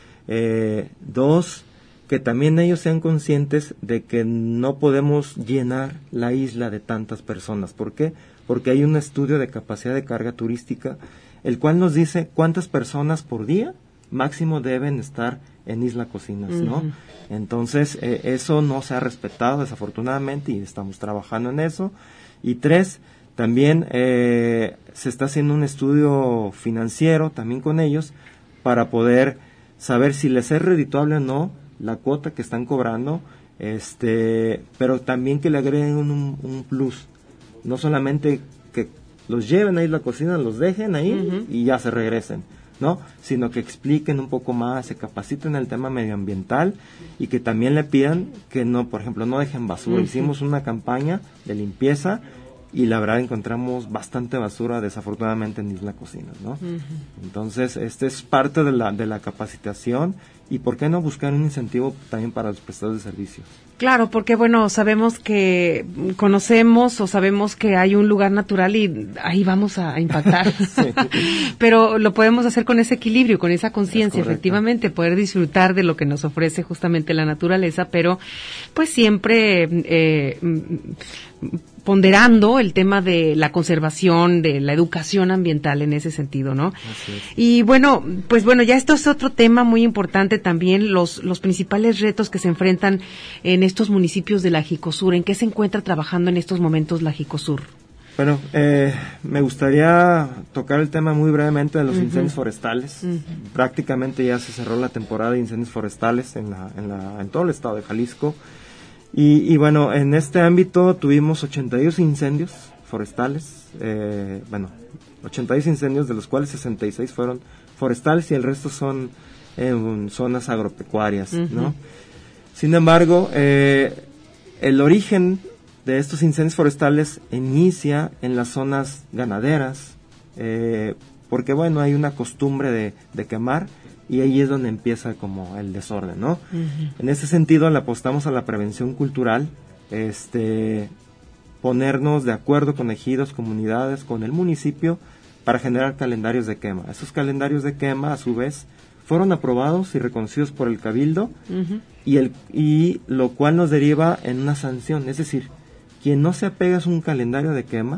V: Eh, dos, que también ellos sean conscientes de que no podemos llenar la isla de tantas personas. ¿Por qué? Porque hay un estudio de capacidad de carga turística, el cual nos dice cuántas personas por día máximo deben estar en Isla Cocinas, ¿no? Uh-huh. Entonces, eh, eso no se ha respetado desafortunadamente y estamos trabajando en eso. Y tres, también eh, se está haciendo un estudio financiero también con ellos para poder saber si les es redituable o no la cuota que están cobrando, este, pero también que le agreguen un, un plus, no solamente que los lleven a Isla Cocinas, los dejen ahí uh-huh. y ya se regresen, ¿no? Sino que expliquen un poco más, se capaciten en el tema medioambiental y que también le pidan que no, por ejemplo, no dejen basura. Uh-huh. Hicimos una campaña de limpieza y la verdad encontramos bastante basura desafortunadamente en Isla Cocinas, ¿no? Uh-huh. Entonces, este es parte de la de la capacitación y por qué no buscar un incentivo también para los prestadores de servicios.
B: Claro, porque bueno, sabemos que conocemos o sabemos que hay un lugar natural y ahí vamos a impactar, sí. Pero lo podemos hacer con ese equilibrio, con esa conciencia, efectivamente, poder disfrutar de lo que nos ofrece justamente la naturaleza, pero pues siempre eh, ponderando el tema de la conservación, de la educación ambiental en ese sentido, ¿no? Así es. Y bueno, pues bueno, ya esto es otro tema muy importante también, los los principales retos que se enfrentan en estos municipios de la Jicosur. ¿En qué se encuentra trabajando en estos momentos la Jicosur?
V: Bueno, eh, me gustaría tocar el tema muy brevemente de los uh-huh. incendios forestales. Uh-huh. Prácticamente ya se cerró la temporada de incendios forestales en la, en la, en todo el estado de Jalisco. Y, y bueno, en este ámbito tuvimos ochenta y dos incendios forestales, eh, bueno, ochenta y dos incendios, de los cuales sesenta y seis fueron forestales y el resto son en zonas agropecuarias, uh-huh. ¿no? Sin embargo, eh, el origen de estos incendios forestales inicia en las zonas ganaderas, eh, porque bueno, hay una costumbre de, de quemar, y ahí es donde empieza como el desorden, ¿no? Uh-huh. En ese sentido le apostamos a la prevención cultural, este, ponernos de acuerdo con ejidos, comunidades, con el municipio, para generar calendarios de quema. Esos calendarios de quema, a su vez, fueron aprobados y reconocidos por el Cabildo, uh-huh. y, el, y lo cual nos deriva en una sanción, es decir, quien no se apega a un calendario de quema,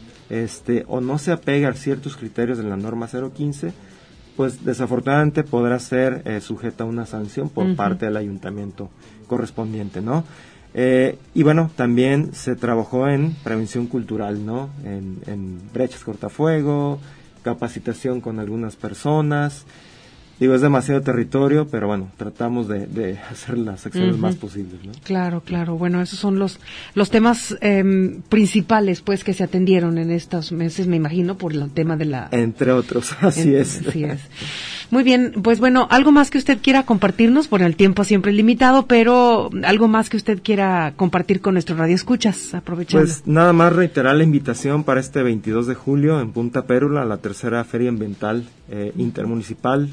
V: este, o no se apega a ciertos criterios de la norma cero quince, pues desafortunadamente podrá ser eh, sujeta a una sanción por uh-huh. parte del ayuntamiento correspondiente, ¿no? Eh, y bueno, también se trabajó en prevención cultural, ¿no? En, en brechas cortafuego, capacitación con algunas personas. Digo, es demasiado territorio, pero bueno, tratamos de, de hacer las acciones uh-huh. más posibles, ¿no?
B: Claro, claro. Bueno, esos son los los temas eh, principales, pues, que se atendieron en estos meses, me imagino, por el tema de la...
V: Entre otros, así
B: en,
V: es.
B: Así es. Muy bien, pues bueno, algo más que usted quiera compartirnos, bueno, el tiempo siempre es limitado, pero algo más que usted quiera compartir con nuestros radioescuchas, aprovechando.
V: Pues nada más reiterar la invitación para este veintidós de julio en Punta Pérula, la tercera Feria Ambiental eh, Intermunicipal.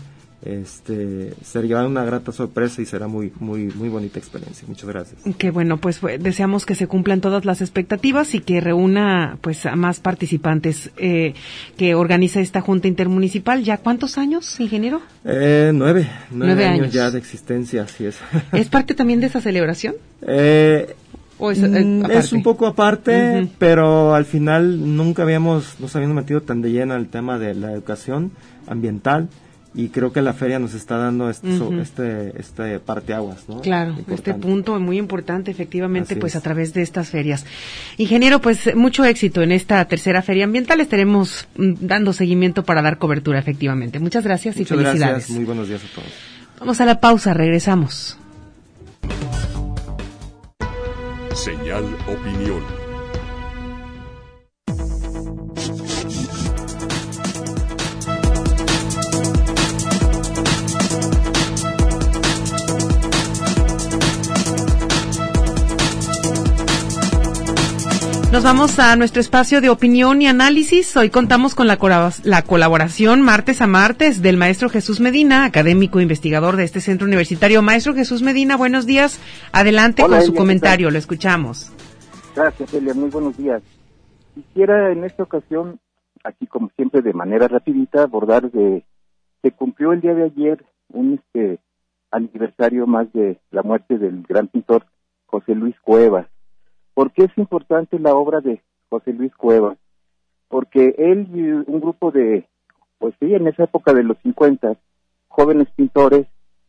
V: Este sería una grata sorpresa y será muy muy muy bonita experiencia. Muchas gracias.
B: Qué bueno, pues deseamos que se cumplan todas las expectativas y que reúna pues a más participantes eh, que organiza esta Junta Intermunicipal. ¿Ya cuántos años, ingeniero?
V: Eh, nueve, nueve,
B: nueve
V: años,
B: años
V: ya de existencia, así es.
B: ¿Es parte también de esa celebración?
V: Eh,
B: ¿O es, eh,
V: es un poco aparte, uh-huh. pero al final nunca habíamos, nos habíamos metido tan de lleno al tema de la educación ambiental. y creo que la feria nos está dando este,
B: Uh-huh.
V: este, este parteaguas, ¿no?
B: Claro,
V: Importante.
B: este punto muy importante, efectivamente,
V: Así
B: pues
V: es.
B: a través de estas ferias. Ingeniero, pues mucho éxito en esta tercera feria ambiental. Estaremos mm, dando seguimiento para dar cobertura, efectivamente. Muchas gracias
V: Muchas
B: y felicidades.
V: gracias, muy buenos días a todos.
B: Vamos a la pausa, regresamos.
S: Señal Opinión.
B: Nos vamos a nuestro espacio de opinión y análisis. Hoy contamos con la, colab- la colaboración martes a martes del maestro Jesús Medina, académico e investigador de este centro universitario. Maestro Jesús Medina, buenos días. Adelante
C: Hola,
B: con su
C: Elia,
B: comentario, lo escuchamos.
C: Gracias, Elia, muy buenos días. Quisiera en esta ocasión, aquí como siempre de manera rapidita, abordar de se cumplió el día de ayer un este aniversario más de la muerte del gran pintor José Luis Cuevas. ¿Por qué es importante la obra de José Luis Cuevas? Porque él y un grupo de, pues sí, en esa época de los cincuenta, jóvenes pintores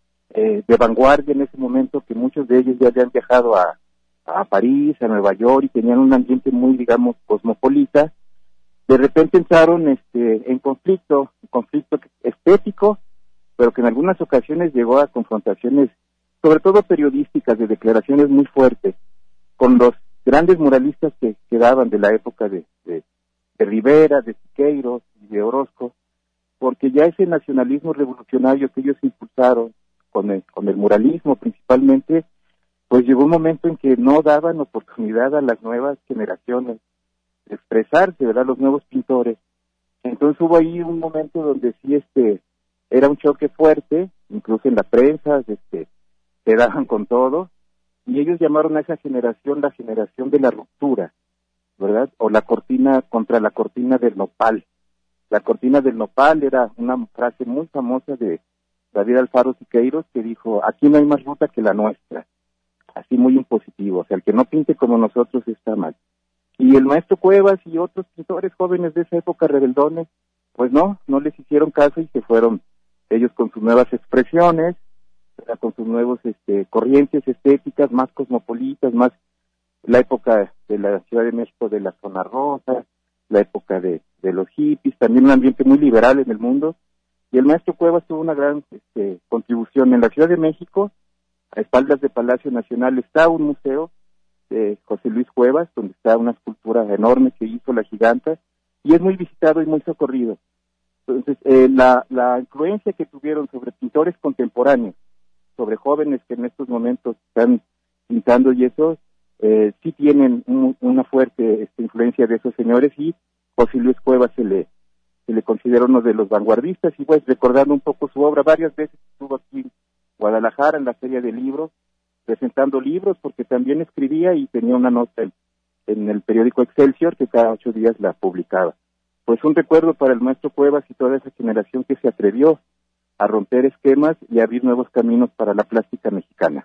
C: eh, de vanguardia en ese momento, que muchos de ellos ya habían viajado a, a París, a Nueva York, y tenían un ambiente muy, digamos, cosmopolita, de repente entraron este, en conflicto, conflicto estético, pero que en algunas ocasiones llegó a confrontaciones, sobre todo periodísticas, de declaraciones muy fuertes, con los grandes muralistas que quedaban de la época de, de, de Rivera, de Siqueiros y de Orozco, porque ya ese nacionalismo revolucionario que ellos impulsaron con el, con el muralismo principalmente, pues llegó un momento en que no daban oportunidad a las nuevas generaciones de expresarse, ¿verdad?, los nuevos pintores. Entonces hubo ahí un momento donde sí este era un choque fuerte, incluso en la prensa, este, se daban con todo, y ellos llamaron a esa generación la generación de la ruptura, ¿verdad? O la cortina contra la cortina del nopal. La cortina del nopal era una frase muy famosa de David Alfaro Siqueiros, que dijo, aquí no hay más ruta que la nuestra. Así muy impositivo, o sea, el que no pinte como nosotros está mal. Y el maestro Cuevas y otros pintores jóvenes de esa época rebeldones, pues no, no les hicieron caso y se fueron ellos con sus nuevas expresiones, con sus nuevos este, corrientes estéticas más cosmopolitas, más la época de la Ciudad de México de la zona rosa, la época de, de los hippies, también un ambiente muy liberal en el mundo, y el maestro Cuevas tuvo una gran este, contribución. En la Ciudad de México, a espaldas de Palacio Nacional, está un museo de José Luis Cuevas, donde está una escultura enorme que hizo la giganta, y es muy visitado y muy socorrido. Entonces, eh, la, la influencia que tuvieron sobre pintores contemporáneos, sobre jóvenes que en estos momentos están pintando y eso, eh, sí tienen un, una fuerte este, influencia de esos señores, y José Luis Cuevas se le se le considera uno de los vanguardistas, y pues recordando un poco su obra, varias veces estuvo aquí en Guadalajara en la Feria de Libros, presentando libros, porque también escribía y tenía una nota en, en el periódico Excelsior que cada ocho días la publicaba. Pues un recuerdo para el maestro Cuevas y toda esa generación que se atrevió a romper esquemas y abrir nuevos caminos para la plástica mexicana.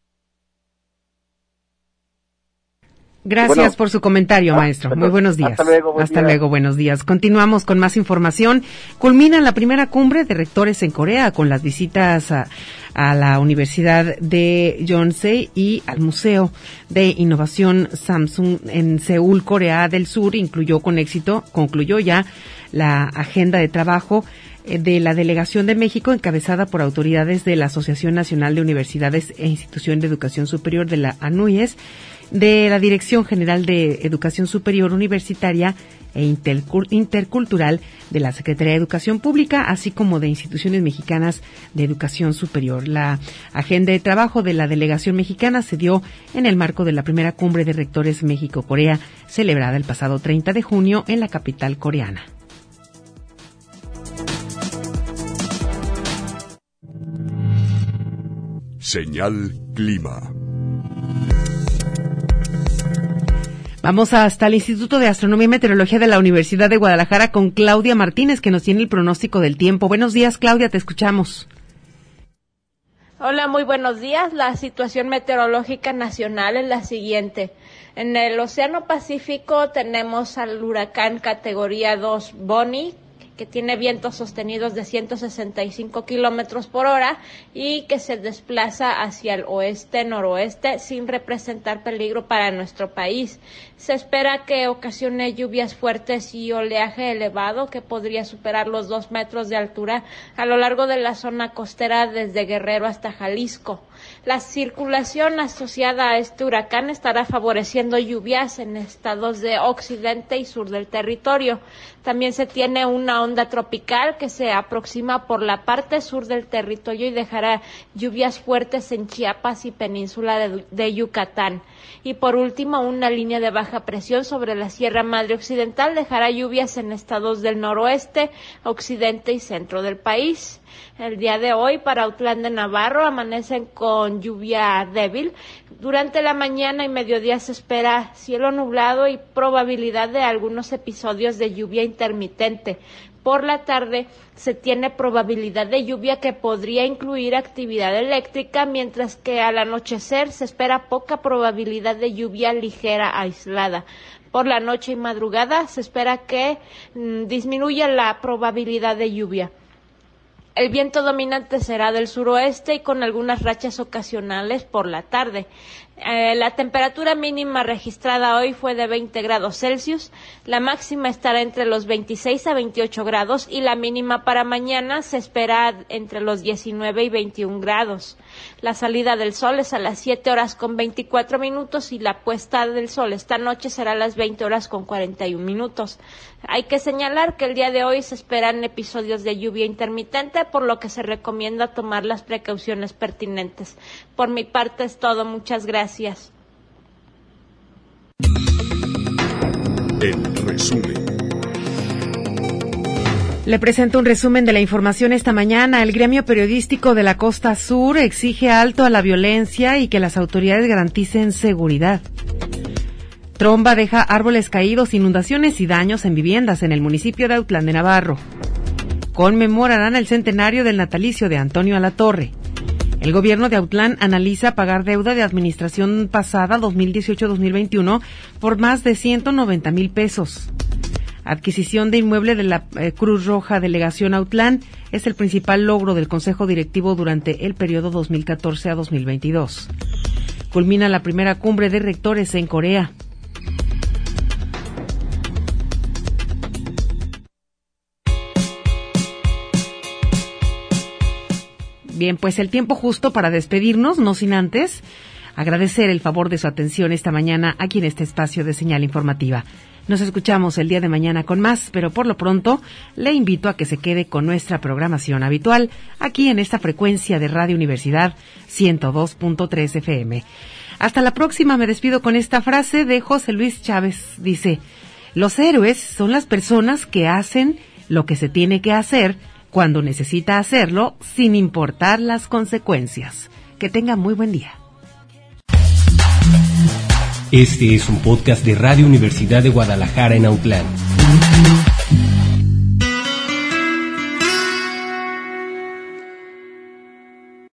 B: Gracias bueno, por su comentario, maestro. Muy buenos días.
C: Hasta luego. Buen
B: hasta
C: día.
B: luego, buenos días. Continuamos con más información. Culmina la primera cumbre de rectores en Corea con las visitas a, a la Universidad de Yonsei y al Museo de Innovación Samsung en Seúl, Corea del Sur. Incluyó con éxito, concluyó ya la agenda de trabajo de la Delegación de México, encabezada por autoridades de la Asociación Nacional de Universidades e Institución de Educación Superior de la ANUYES, de la Dirección General de Educación Superior Universitaria e Intercultural de la Secretaría de Educación Pública, así como de instituciones mexicanas de educación superior. La agenda de trabajo de la delegación mexicana se dio en el marco de la primera cumbre de rectores México-Corea, celebrada el pasado treinta de junio en la capital coreana.
S: Señal Clima.
B: Vamos hasta el Instituto de Astronomía y Meteorología de la Universidad de Guadalajara con Claudia Martínez, que nos tiene el pronóstico del tiempo. Buenos días, Claudia, te escuchamos.
F: Hola, muy buenos días. La situación meteorológica nacional es la siguiente. En el Océano Pacífico tenemos al huracán categoría dos Bonnie, que tiene vientos sostenidos de ciento sesenta y cinco kilómetros por hora y que se desplaza hacia el oeste-noroeste sin representar peligro para nuestro país. Se espera que ocasione lluvias fuertes y oleaje elevado que podría superar los dos metros de altura a lo largo de la zona costera desde Guerrero hasta Jalisco. La circulación asociada a este huracán estará favoreciendo lluvias en estados de occidente y sur del territorio. También se tiene una onda tropical que se aproxima por la parte sur del territorio y dejará lluvias fuertes en Chiapas y península de, de Yucatán. Y por último, una línea de baja presión sobre la Sierra Madre Occidental dejará lluvias en estados del noroeste, occidente y centro del país. El día de hoy para Autlán de Navarro amanecen con lluvia débil. Durante la mañana y mediodía se espera cielo nublado y probabilidad de algunos episodios de lluvia intermitente. Por la tarde se tiene probabilidad de lluvia que podría incluir actividad eléctrica, mientras que al anochecer se espera poca probabilidad de lluvia ligera aislada. Por la noche y madrugada se espera que mm, disminuya la probabilidad de lluvia. El viento dominante será del suroeste y con algunas rachas ocasionales por la tarde. Eh, la temperatura mínima registrada hoy fue de veinte grados Celsius, la máxima estará entre los veintiséis a veintiocho grados y la mínima para mañana se espera entre los diecinueve y veintiún grados. La salida del sol es a las siete horas con veinticuatro minutos y la puesta del sol esta noche será a las veinte horas con cuarenta y un minutos. Hay que señalar que el día de hoy se esperan episodios de lluvia intermitente, por lo que se recomienda tomar las precauciones pertinentes. Por mi parte es todo, muchas gracias.
S: En resumen.
B: Le presento un resumen de la información esta mañana. El gremio periodístico de la Costa Sur exige alto a la violencia y que las autoridades garanticen seguridad. Tromba deja árboles caídos, inundaciones y daños en viviendas en el municipio de Autlán de Navarro. Conmemorarán el centenario del natalicio de Antonio Alatorre. El gobierno de Autlán analiza pagar deuda de administración pasada dos mil dieciocho a dos mil veintiuno por más de ciento noventa mil pesos. Adquisición de inmueble de la eh, Cruz Roja Delegación Autlán es el principal logro del Consejo Directivo durante el periodo dos mil catorce a dos mil veintidós. Culmina la primera cumbre de rectores en Corea. Bien, pues el tiempo justo para despedirnos, no sin antes agradecer el favor de su atención esta mañana aquí en este espacio de Señal Informativa. Nos escuchamos el día de mañana con más, pero por lo pronto le invito a que se quede con nuestra programación habitual aquí en esta frecuencia de Radio Universidad ciento dos punto tres F M. Hasta la próxima, me despido con esta frase de José Luis Chávez. Dice, los héroes son las personas que hacen lo que se tiene que hacer cuando necesita hacerlo sin importar las consecuencias. Que tenga muy buen día.
G: Este es un podcast de Radio Universidad de Guadalajara en Autlán.